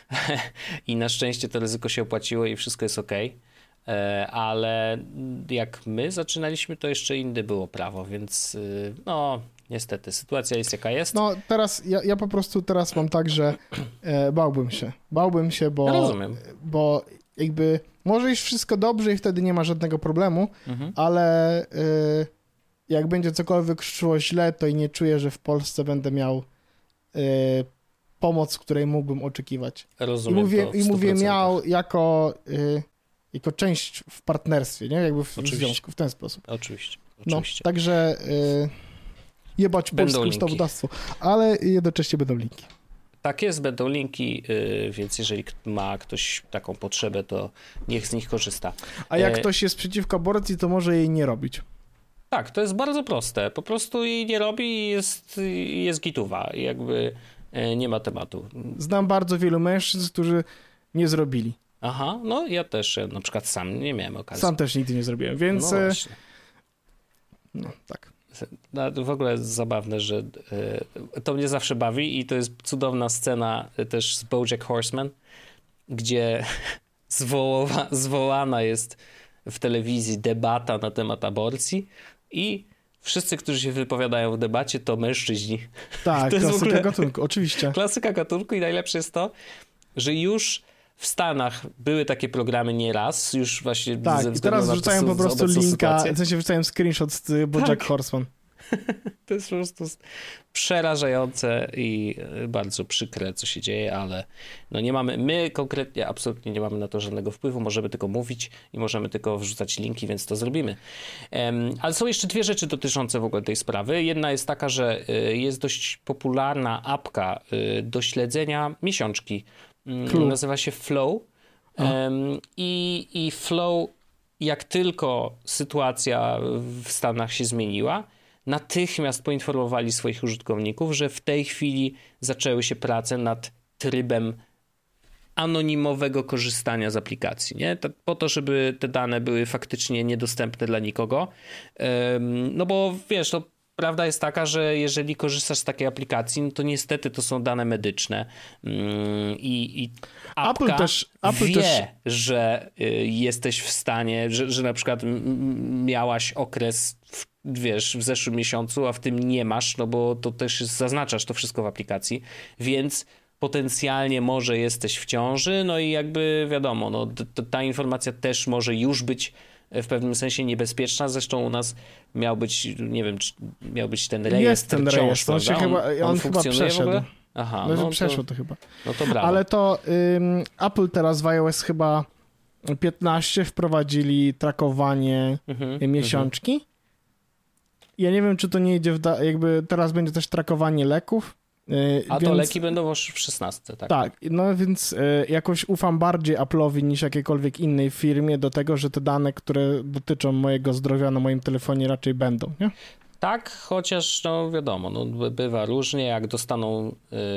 i na szczęście to ryzyko się opłaciło i wszystko jest okej, yy, ale jak my zaczynaliśmy, to jeszcze inne było prawo, więc yy, no niestety sytuacja jest jaka jest. No teraz, ja, ja po prostu teraz mam tak, że e, bałbym się, bałbym się, bo, Rozumiem. bo jakby może iść wszystko dobrze i wtedy nie ma żadnego problemu, mhm. ale y, jak będzie cokolwiek szło źle, to i nie czuję, że w Polsce będę miał y, pomoc, której mógłbym oczekiwać. Rozumiem. I mówię, i mówię miał jako, y, jako część w partnerstwie, nie? Jakby w, w związku, w ten sposób. Oczywiście. Oczywiście. No, także y, jebać polskie ustawodawstwo, ale jednocześnie będą linki. Tak jest, będą linki, yy, więc jeżeli ma ktoś taką potrzebę, to niech z nich korzysta. A jak e... ktoś jest przeciwko aborcji, to może jej nie robić. Tak, to jest bardzo proste. Po prostu jej nie robi i jest, jest gituwa. Jakby yy, nie ma tematu. Znam bardzo wielu mężczyzn, którzy nie zrobili. Aha, no ja też na przykład sam nie miałem okazji. Sam też nigdy nie zrobiłem, więc... No właśnie. No tak. No, to w ogóle jest zabawne, że y, to mnie zawsze bawi i to jest cudowna scena też z BoJack Horseman, gdzie zwoła, zwołana jest w telewizji debata na temat aborcji i wszyscy, którzy się wypowiadają w debacie, to mężczyźni. Tak, to klasyka jest w ogóle gatunku, oczywiście. Klasyka gatunku i najlepsze jest to, że już w Stanach były takie programy nieraz, już właśnie tak, ze i teraz wrzucają po prostu linka, w sensie wrzucają screenshot z BoJack tak. Horseman. To jest po prostu przerażające i bardzo przykre, co się dzieje, ale no nie mamy, my konkretnie absolutnie nie mamy na to żadnego wpływu, możemy tylko mówić i możemy tylko wrzucać linki, więc to zrobimy. Um, ale są jeszcze dwie rzeczy dotyczące w ogóle tej sprawy. Jedna jest taka, że y, jest dość popularna apka y, do śledzenia miesiączki. Clue. Nazywa się Flow um, i, i Flow, jak tylko sytuacja w Stanach się zmieniła, natychmiast poinformowali swoich użytkowników, że w tej chwili zaczęły się prace nad trybem anonimowego korzystania z aplikacji, nie? To, po to, żeby te dane były faktycznie niedostępne dla nikogo. Um, no bo wiesz, to prawda jest taka, że jeżeli korzystasz z takiej aplikacji, no to niestety to są dane medyczne i, i apka Apple też, Apple wie, też... że jesteś w stanie, że, że na przykład miałaś okres w, wiesz, w zeszłym miesiącu, a w tym nie masz, no bo to też jest, zaznaczasz to wszystko w aplikacji, więc potencjalnie może jesteś w ciąży, no i jakby wiadomo, no, t- ta informacja też może już być w pewnym sensie niebezpieczna, zresztą u nas miał być, nie wiem, czy miał być ten rejestr Jest ten ciąż, rejestr, on, się on, chyba, on, on chyba przeszedł. Aha, no, no przeszło to, to chyba. No to brawo. Ale to ym, Apple teraz w iOS chyba piętnaście wprowadzili trakowanie mhm, miesiączki. Mhm. Ja nie wiem, czy to nie idzie w da- jakby teraz będzie też trakowanie leków. Yy, A więc, to leki będą w szesnastce, tak? Tak, no więc yy, jakoś ufam bardziej Apple'owi niż jakiejkolwiek innej firmie do tego, że te dane, które dotyczą mojego zdrowia na moim telefonie raczej będą, nie? Tak, chociaż no wiadomo, no, bywa różnie, jak dostaną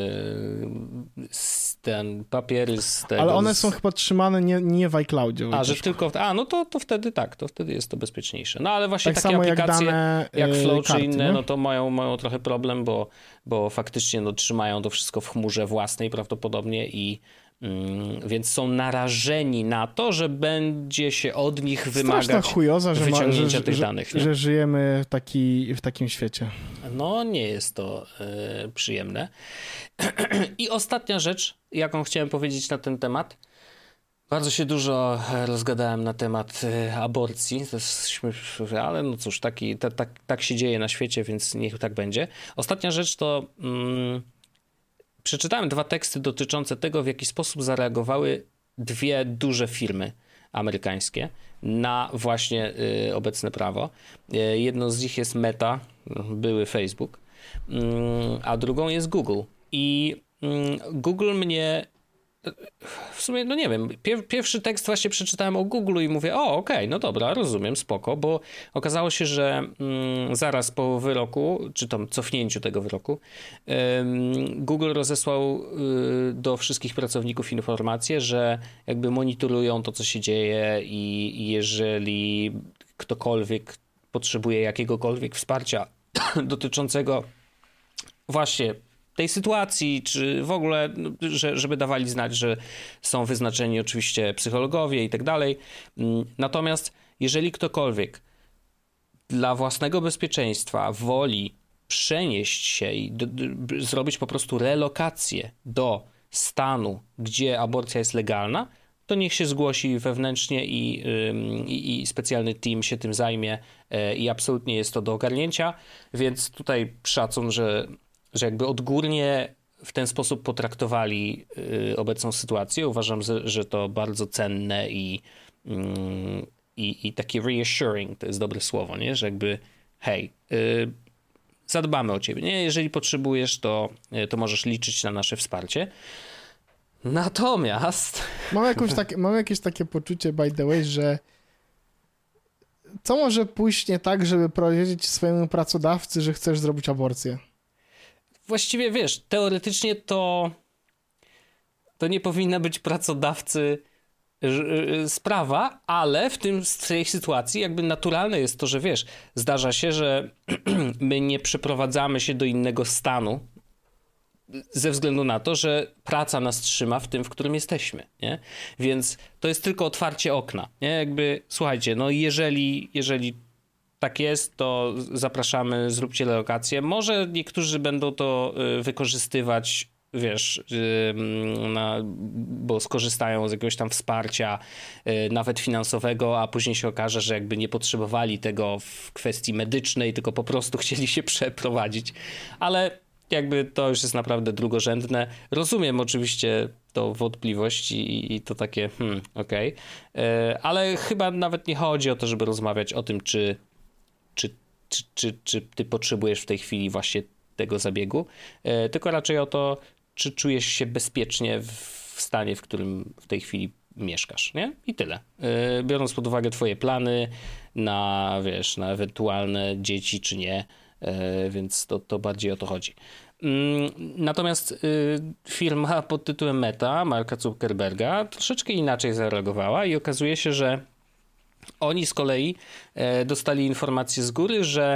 yy, ten papiery z tego... Ale one z... są chyba trzymane nie, nie w iCloudzie. A, że tylko... W... A, no to, to wtedy tak, to wtedy jest to bezpieczniejsze. No ale właśnie tak takie samo aplikacje jak, dane, jak Flow karty, czy inne, nie? no to mają, mają trochę problem, bo, bo faktycznie no, trzymają to wszystko w chmurze własnej prawdopodobnie i Mm, więc są narażeni na to, że będzie się od nich wymagać chujoza, że wyciągnięcia ma, że, tych że, danych. Nie? Że żyjemy w, taki, w takim świecie. No nie jest to y, przyjemne. I ostatnia rzecz, jaką chciałem powiedzieć na ten temat. Bardzo się dużo rozgadałem na temat y, aborcji, to jest śmieszne, ale no cóż, taki, ta, ta, tak się dzieje na świecie, więc niech tak będzie. Ostatnia rzecz to... Mm, przeczytałem dwa teksty dotyczące tego, w jaki sposób zareagowały dwie duże firmy amerykańskie na właśnie y, obecne prawo. Y, jedną z nich jest Meta, były Facebook, y, a drugą jest Google. I y, Google mnie... W sumie, no nie wiem, pier- pierwszy tekst właśnie przeczytałem o Google i mówię, o okej, okay, no dobra, rozumiem, spoko, bo okazało się, że mm, zaraz po wyroku, czy tam cofnięciu tego wyroku, ym, Google rozesłał y, do wszystkich pracowników informację, że jakby monitorują to, co się dzieje i, i jeżeli ktokolwiek potrzebuje jakiegokolwiek wsparcia dotyczącego właśnie tej sytuacji, czy w ogóle, że, żeby dawali znać, że są wyznaczeni oczywiście psychologowie i tak dalej. Natomiast jeżeli ktokolwiek dla własnego bezpieczeństwa woli przenieść się i do, do, zrobić po prostu relokację do stanu, gdzie aborcja jest legalna, to niech się zgłosi wewnętrznie i, i, i specjalny team się tym zajmie i absolutnie jest to do ogarnięcia, więc tutaj szacun, że że jakby odgórnie w ten sposób potraktowali y, obecną sytuację. Uważam, że, że to bardzo cenne i, y, i, i takie reassuring, to jest dobre słowo, nie? Że jakby hej, y, zadbamy o ciebie, nie? Jeżeli potrzebujesz, to, y, to możesz liczyć na nasze wsparcie. Natomiast... Mam, jakąś takie, mam jakieś takie poczucie, by the way, że co może pójść nie tak, żeby powiedzieć swojemu pracodawcy, że chcesz zrobić aborcję? Właściwie wiesz, teoretycznie to to nie powinna być pracodawcy sprawa, ale w tym, w tej sytuacji jakby naturalne jest to, że wiesz, zdarza się, że my nie przeprowadzamy się do innego stanu ze względu na to, że praca nas trzyma w tym, w którym jesteśmy, nie? Więc to jest tylko otwarcie okna, nie? Jakby, słuchajcie, no jeżeli, jeżeli tak jest, to zapraszamy, zróbcie relokację. Może niektórzy będą to wykorzystywać, wiesz, na, bo skorzystają z jakiegoś tam wsparcia, nawet finansowego, a później się okaże, że jakby nie potrzebowali tego w kwestii medycznej, tylko po prostu chcieli się przeprowadzić. Ale jakby to już jest naprawdę drugorzędne. Rozumiem oczywiście to wątpliwość i, i to takie, hmm, okej. Okay. Ale chyba nawet nie chodzi o to, żeby rozmawiać o tym, czy Czy, czy, czy, czy ty potrzebujesz w tej chwili właśnie tego zabiegu, e, tylko raczej o to, czy czujesz się bezpiecznie w, w stanie, w którym w tej chwili mieszkasz, nie? I tyle. E, biorąc pod uwagę twoje plany na, wiesz, na ewentualne dzieci, czy nie, e, więc to, to bardziej o to chodzi. Mm, natomiast y, firma pod tytułem Meta, Marka Zuckerberga, troszeczkę inaczej zareagowała i okazuje się, że oni z kolei e, dostali informację z góry, że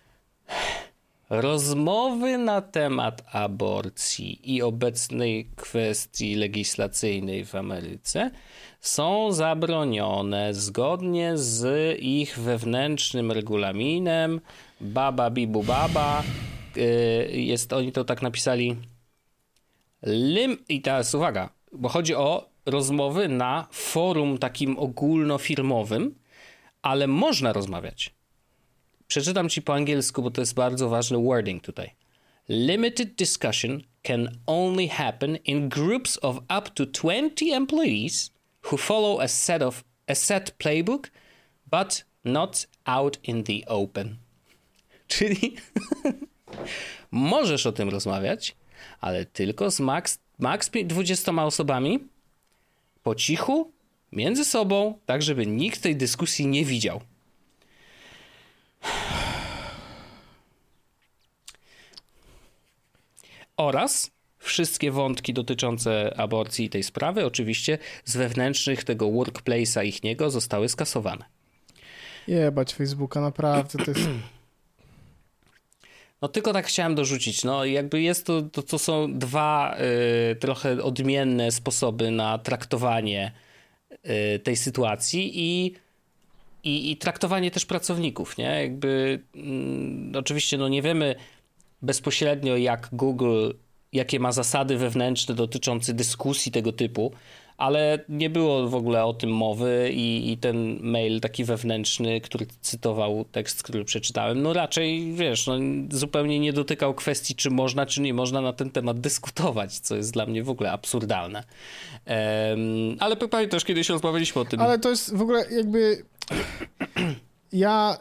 rozmowy na temat aborcji i obecnej kwestii legislacyjnej w Ameryce są zabronione zgodnie z ich wewnętrznym regulaminem. Baba bibu baba. E, jest, oni to tak napisali. Lim... I teraz uwaga, bo chodzi o rozmowy na forum takim ogólnofirmowym, ale można rozmawiać. Przeczytam ci po angielsku, bo to jest bardzo ważny wording tutaj. Limited discussion can only happen in groups of up to twenty employees who follow a set of a set playbook, but not out in the open. Czyli możesz o tym rozmawiać, ale tylko z max, max dwudziestoma osobami, po cichu, między sobą, tak żeby nikt tej dyskusji nie widział. Oraz wszystkie wątki dotyczące aborcji i tej sprawy, oczywiście z wewnętrznych tego workplace'a ich niego zostały skasowane. Jebać Facebooka, naprawdę to jest... No tylko tak chciałem dorzucić, no jakby jest to, to, to są dwa y, trochę odmienne sposoby na traktowanie y, tej sytuacji i, i, i traktowanie też pracowników, nie? Jakby y, oczywiście no nie wiemy bezpośrednio jak Google, jakie ma zasady wewnętrzne dotyczące dyskusji tego typu, ale nie było w ogóle o tym mowy i, i ten mail taki wewnętrzny, który cytował tekst, który przeczytałem, no raczej, wiesz, no, zupełnie nie dotykał kwestii, czy można, czy nie można na ten temat dyskutować, co jest dla mnie w ogóle absurdalne. Um, ale pamiętasz, kiedyś rozmawialiśmy o tym. Ale to jest w ogóle jakby... ja...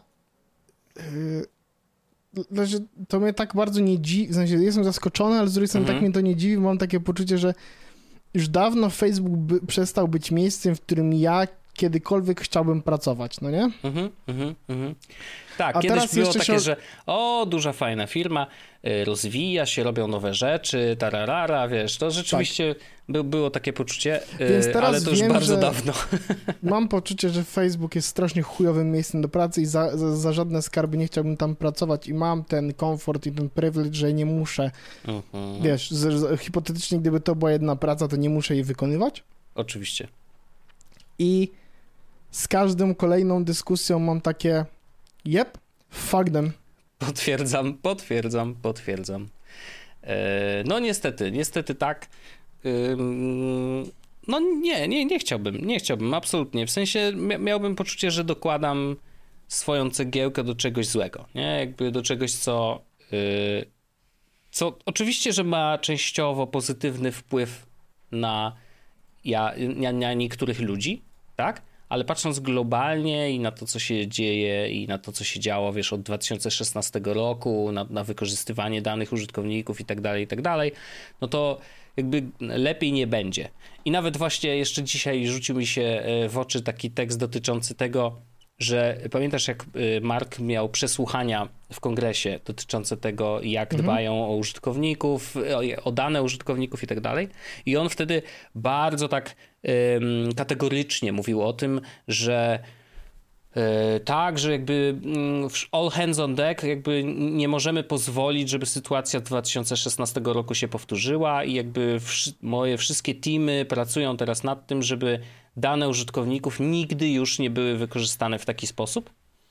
Yy... Znaczy, to mnie tak bardzo nie dziwi, w sensie jestem zaskoczony, ale z drugiej strony mhm. tak mnie to nie dziwi, mam takie poczucie, że już dawno Facebook by, przestał być miejscem, w którym ja kiedykolwiek chciałbym pracować, no nie? Mhm, mhm, mhm. Tak, a kiedyś było takie, się... że o, duża, fajna firma, y, rozwija się, robią nowe rzeczy, tararara, wiesz, to rzeczywiście tak. by, było takie poczucie, y, Więc teraz ale to już wiem, bardzo dawno. Mam poczucie, że Facebook jest strasznie chujowym miejscem do pracy i za, za, za żadne skarby nie chciałbym tam pracować i mam ten komfort i ten privilege, że nie muszę, mhm. wiesz, z, z, hipotetycznie gdyby to była jedna praca, to nie muszę jej wykonywać. Oczywiście. I z każdą kolejną dyskusją mam takie yep, fuck them. Potwierdzam, potwierdzam, potwierdzam. E, no niestety, niestety tak. E, no nie, nie, nie chciałbym, nie chciałbym, absolutnie. W sensie miałbym poczucie, że dokładam swoją cegiełkę do czegoś złego, nie? Jakby do czegoś, co, e, co oczywiście, że ma częściowo pozytywny wpływ na, ja, na, na niektórych ludzi, tak? Ale patrząc globalnie i na to, co się dzieje i na to, co się działo, wiesz, od dwa tysiące szesnastego roku, na, na wykorzystywanie danych użytkowników i tak dalej, i tak dalej, no to jakby lepiej nie będzie. I nawet właśnie jeszcze dzisiaj rzucił mi się w oczy taki tekst dotyczący tego, że pamiętasz, jak Mark miał przesłuchania w kongresie dotyczące tego, jak mhm. dbają o użytkowników, o, o dane użytkowników i tak dalej. I on wtedy bardzo tak um, kategorycznie mówił o tym, że e, tak, że jakby um, all hands on deck, jakby nie możemy pozwolić, żeby sytuacja z dwa tysiące szesnastego roku się powtórzyła i jakby wsz- moje wszystkie teamy pracują teraz nad tym, żeby dane użytkowników nigdy już nie były wykorzystane w taki sposób.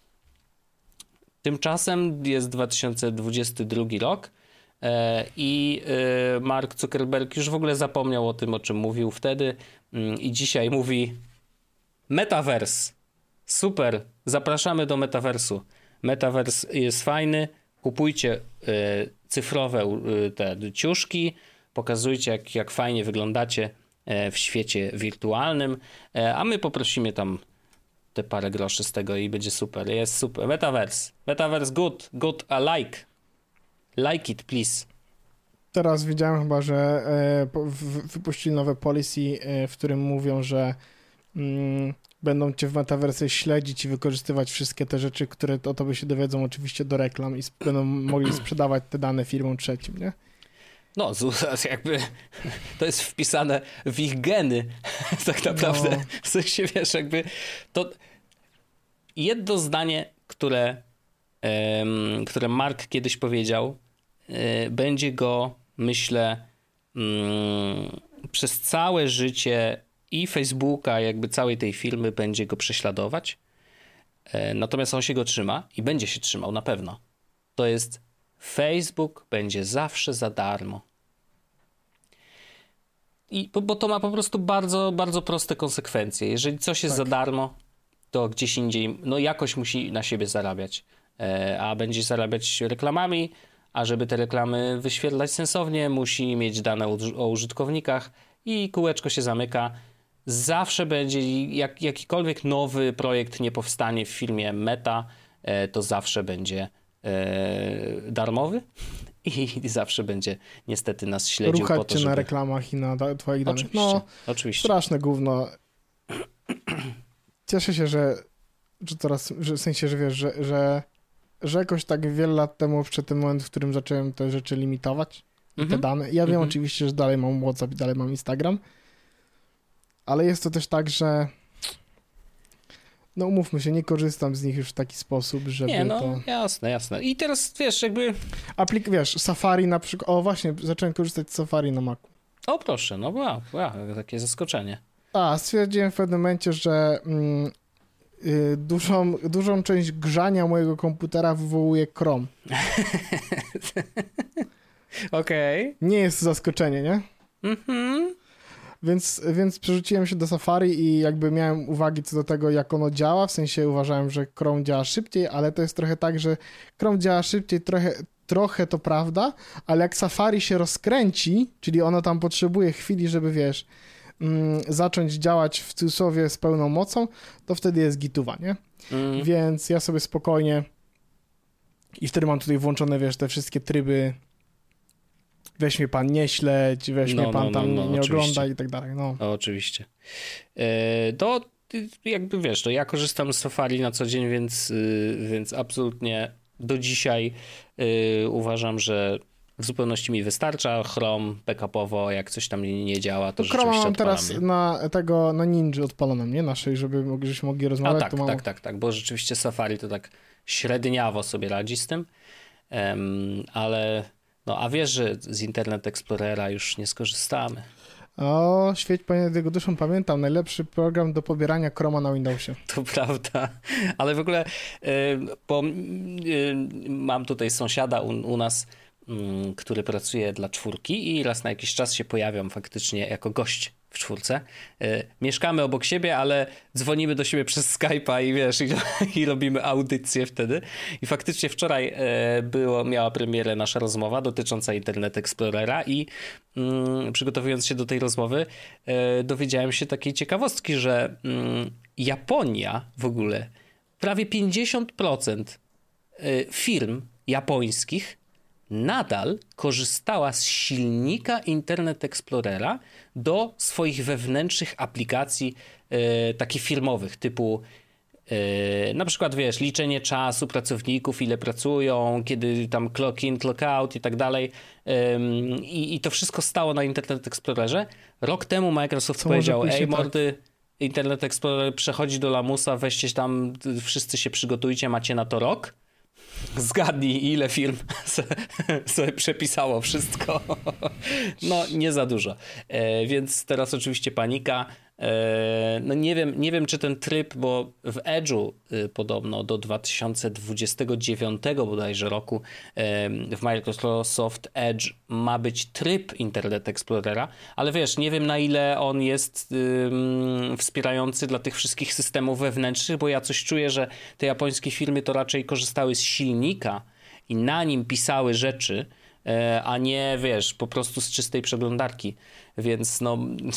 Tymczasem jest dwa tysiące dwudziesty drugi rok e, i e, Mark Zuckerberg już w ogóle zapomniał o tym, o czym mówił wtedy mm, i dzisiaj mówi Metaverse. Super, zapraszamy do Metaversu. Metavers jest fajny, kupujcie e, cyfrowe e, te ciuszki, pokazujcie jak, jak fajnie wyglądacie w świecie wirtualnym, a my poprosimy tam te parę groszy z tego i będzie super. Jest super. Metaverse. Metaverse good. Good. I like. Like it, please. Teraz widziałem chyba, że e, w, wypuścili nowe policy, e, w którym mówią, że mm, będą cię w Metaverse śledzić i wykorzystywać wszystkie te rzeczy, które o tobie się dowiedzą oczywiście do reklam i sp- będą mogli sprzedawać te dane firmom trzecim, nie? No, jakby to jest wpisane w ich geny, tak naprawdę. No. W sensie, wiesz, jakby to jedno zdanie, które, um, które Mark kiedyś powiedział, um, będzie go, myślę, um, przez całe życie i Facebooka, jakby całej tej firmy będzie go prześladować. Um, natomiast on się go trzyma i będzie się trzymał na pewno. To jest Facebook będzie zawsze za darmo. i, bo, bo to ma po prostu bardzo, bardzo proste konsekwencje. Jeżeli coś jest tak. za darmo, to gdzieś indziej, no jakoś musi na siebie zarabiać. E, a będzie zarabiać reklamami, a żeby te reklamy wyświetlać sensownie, musi mieć dane o, o użytkownikach i kółeczko się zamyka. Zawsze będzie, jak, jakikolwiek nowy projekt nie powstanie w firmie Meta, e, to zawsze będzie e, darmowy i zawsze będzie niestety nas śledził. Ruchać po to, cię żeby... na reklamach i na da- twoich danych. Oczywiście, no, oczywiście. Straszne gówno. Cieszę się, że, że teraz, że w sensie, że wiesz, że, że, że jakoś tak wiele lat temu przed tym moment, w którym zacząłem te rzeczy limitować, mm-hmm. te dane. Ja wiem mm-hmm. oczywiście, że dalej mam WhatsApp i dalej mam Instagram, ale jest to też tak, że no umówmy się, nie korzystam z nich już w taki sposób, żeby nie, no, to... jasne, jasne. I teraz, wiesz, jakby... Aplik, wiesz, Safari na przykład... O, właśnie, zacząłem korzystać z Safari na Macu. O, proszę, no wow, wow, takie zaskoczenie. A, stwierdziłem w pewnym momencie, że mm, y, dużą, dużą część grzania mojego komputera wywołuje Chrome. Okej. Okay. Nie jest zaskoczenie, nie? Mhm. Więc, więc przerzuciłem się do Safari i jakby miałem uwagi co do tego, jak ono działa, w sensie uważałem, że Chrome działa szybciej, ale to jest trochę tak, że Chrome działa szybciej, trochę, trochę to prawda, ale jak Safari się rozkręci, czyli ono tam potrzebuje chwili, żeby wiesz, mm, zacząć działać w cudzysłowie z pełną mocą, to wtedy jest gituwa, nie? Mm. Więc ja sobie spokojnie i wtedy mam tutaj włączone, wiesz, te wszystkie tryby weź mnie pan nie śledź, weź no, mnie pan no, tam no, no, nie oczywiście. Ogląda i tak dalej. No, no oczywiście. E, to jakby wiesz, to ja korzystam z Safari na co dzień, więc, y, więc absolutnie do dzisiaj y, uważam, że w zupełności mi wystarcza. Chrome backupowo, jak coś tam nie, nie działa, to, to rzeczywiście Chrome mam odpalam, teraz nie? na tego, na Ninja odpalonym, nie? Naszej, żeby żebyśmy mogli rozmawiać. A tak, to mam... tak, tak, tak, bo rzeczywiście Safari to tak średniawo sobie radzi z tym, um, ale no a wiesz, że z Internet Explorera już nie skorzystamy. O, świeć Panie jego duszą, pamiętam, najlepszy program do pobierania Chroma na Windowsie. To prawda, ale w ogóle, bo mam tutaj sąsiada u, u nas, który pracuje dla czwórki i raz na jakiś czas się pojawiam faktycznie jako gość w czwórce. Mieszkamy obok siebie, ale dzwonimy do siebie przez Skype'a i wiesz, i, i robimy audycję wtedy. I faktycznie wczoraj było, miała premierę nasza rozmowa dotycząca Internet Explorera i mm, przygotowując się do tej rozmowy dowiedziałem się takiej ciekawostki, że mm, Japonia w ogóle, prawie pięćdziesiąt procent firm japońskich nadal korzystała z silnika Internet Explorera do swoich wewnętrznych aplikacji e, takich firmowych, typu e, na przykład, wiesz, liczenie czasu pracowników, ile pracują, kiedy tam clock in, clock out i tak dalej. E, i, I to wszystko stało na Internet Explorerze. Rok temu Microsoft Co powiedział, ej mordy, tak? Internet Explorer przechodzi do lamusa, weźcie tam, wszyscy się przygotujcie, macie na to rok. Zgadnij, ile firm sobie przepisało wszystko. No, nie za dużo. E, więc teraz oczywiście panika. E, no nie wiem, nie wiem, czy ten tryb, bo w Edge'u y, podobno do dwa tysiące dwudziestego dziewiątego bodajże roku e, w Microsoft Edge ma być tryb Internet Explorera, ale wiesz, nie wiem na ile on jest y, wspierający dla tych wszystkich systemów wewnętrznych, bo ja coś czuję, że te japońskie firmy to raczej korzystały z silnika i na nim pisały rzeczy, e, a nie, wiesz, po prostu z czystej przeglądarki. Więc no...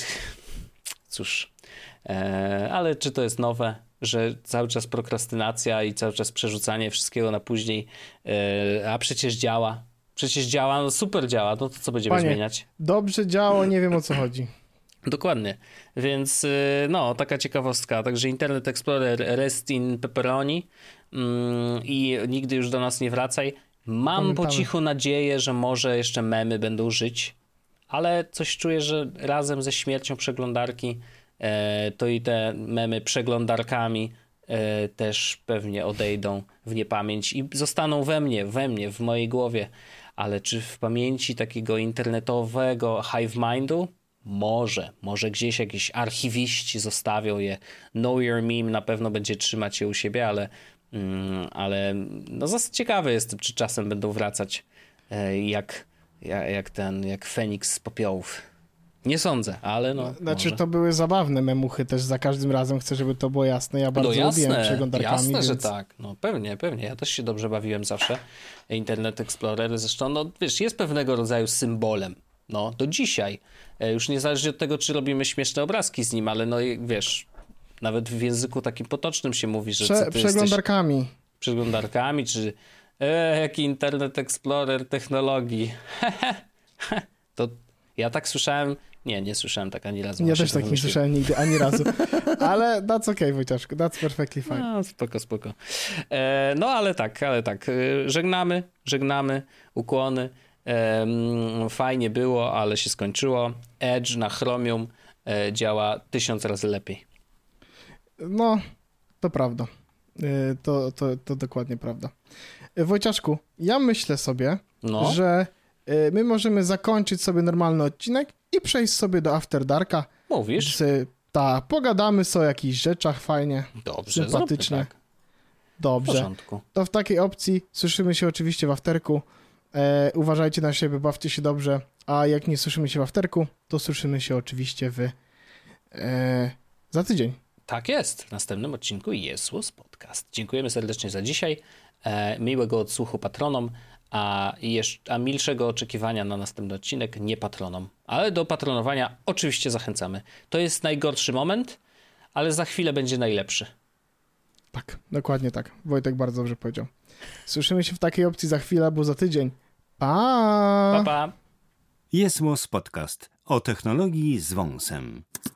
Cóż, e, ale czy to jest nowe, że cały czas prokrastynacja i cały czas przerzucanie wszystkiego na później, e, a przecież działa, przecież działa, no super działa, no to co będziemy Panie, zmieniać? Dobrze działo, nie wiem o co chodzi. Dokładnie, więc no, taka ciekawostka, także Internet Explorer rest in pepperoni mm, i nigdy już do nas nie wracaj. Mam Pamiętamy. po cichu nadzieję, że może jeszcze memy będą żyć, ale coś czuję, że razem ze śmiercią przeglądarki e, to i te memy przeglądarkami e, też pewnie odejdą w niepamięć i zostaną we mnie, we mnie, w mojej głowie. Ale czy w pamięci takiego internetowego hive mindu? Może. Może gdzieś jakiś archiwiści zostawią je. Know Your Meme na pewno będzie trzymać je u siebie, ale, mm, ale no ciekawy jestem, czy czasem będą wracać e, jak... Jak ten, jak Feniks z popiołów. Nie sądzę, ale no. Znaczy może. to były zabawne memuchy też za każdym razem, chcę, żeby to było jasne. Ja bardzo no jasne, lubiłem przeglądarkami. Jasne, więc... że tak. No pewnie, pewnie. Ja też się dobrze bawiłem zawsze. Internet Explorer zresztą, no wiesz, jest pewnego rodzaju symbolem. No, do dzisiaj. Już niezależnie od tego, czy robimy śmieszne obrazki z nim, ale no wiesz, nawet w języku takim potocznym się mówi, że Prze- ty przeglądarkami. Jesteś przeglądarkami, czy e, jaki Internet Explorer technologii. To ja tak słyszałem, nie, nie słyszałem tak ani razu. Ja też tak nie słyszałem nigdy, ani razu. Ale that's okay, Wojciaszku, that's perfectly fine. No, spoko, spoko. E, no ale tak, ale tak, żegnamy, żegnamy, ukłony. E, fajnie było, ale się skończyło. Edge na Chromium e, działa tysiąc razy lepiej. No, to prawda. E, to, to, to dokładnie prawda. E, Wojciaszku, ja myślę sobie, no. że e, my możemy zakończyć sobie normalny odcinek i przejść sobie do After Darka. Mówisz? Tak, pogadamy sobie o jakichś rzeczach fajnie, dobrze, sympatycznie. Tak. Dobrze. W porządku. To w takiej opcji słyszymy się oczywiście w afterku. E, uważajcie na siebie, bawcie się dobrze. A jak nie słyszymy się w afterku, to słyszymy się oczywiście w e, za tydzień. Tak jest. W następnym odcinku Jesus Podcast. Dziękujemy serdecznie za dzisiaj. E, miłego odsłuchu patronom, a, jeszcze, a milszego oczekiwania na następny odcinek nie patronom. Ale do patronowania oczywiście zachęcamy. To jest najgorszy moment, ale za chwilę będzie najlepszy. Tak, dokładnie tak. Wojtek bardzo dobrze powiedział. Słyszymy się w takiej opcji za chwilę, bo za tydzień. Pa! Pa, pa! Jesus Podcast o technologii z wąsem.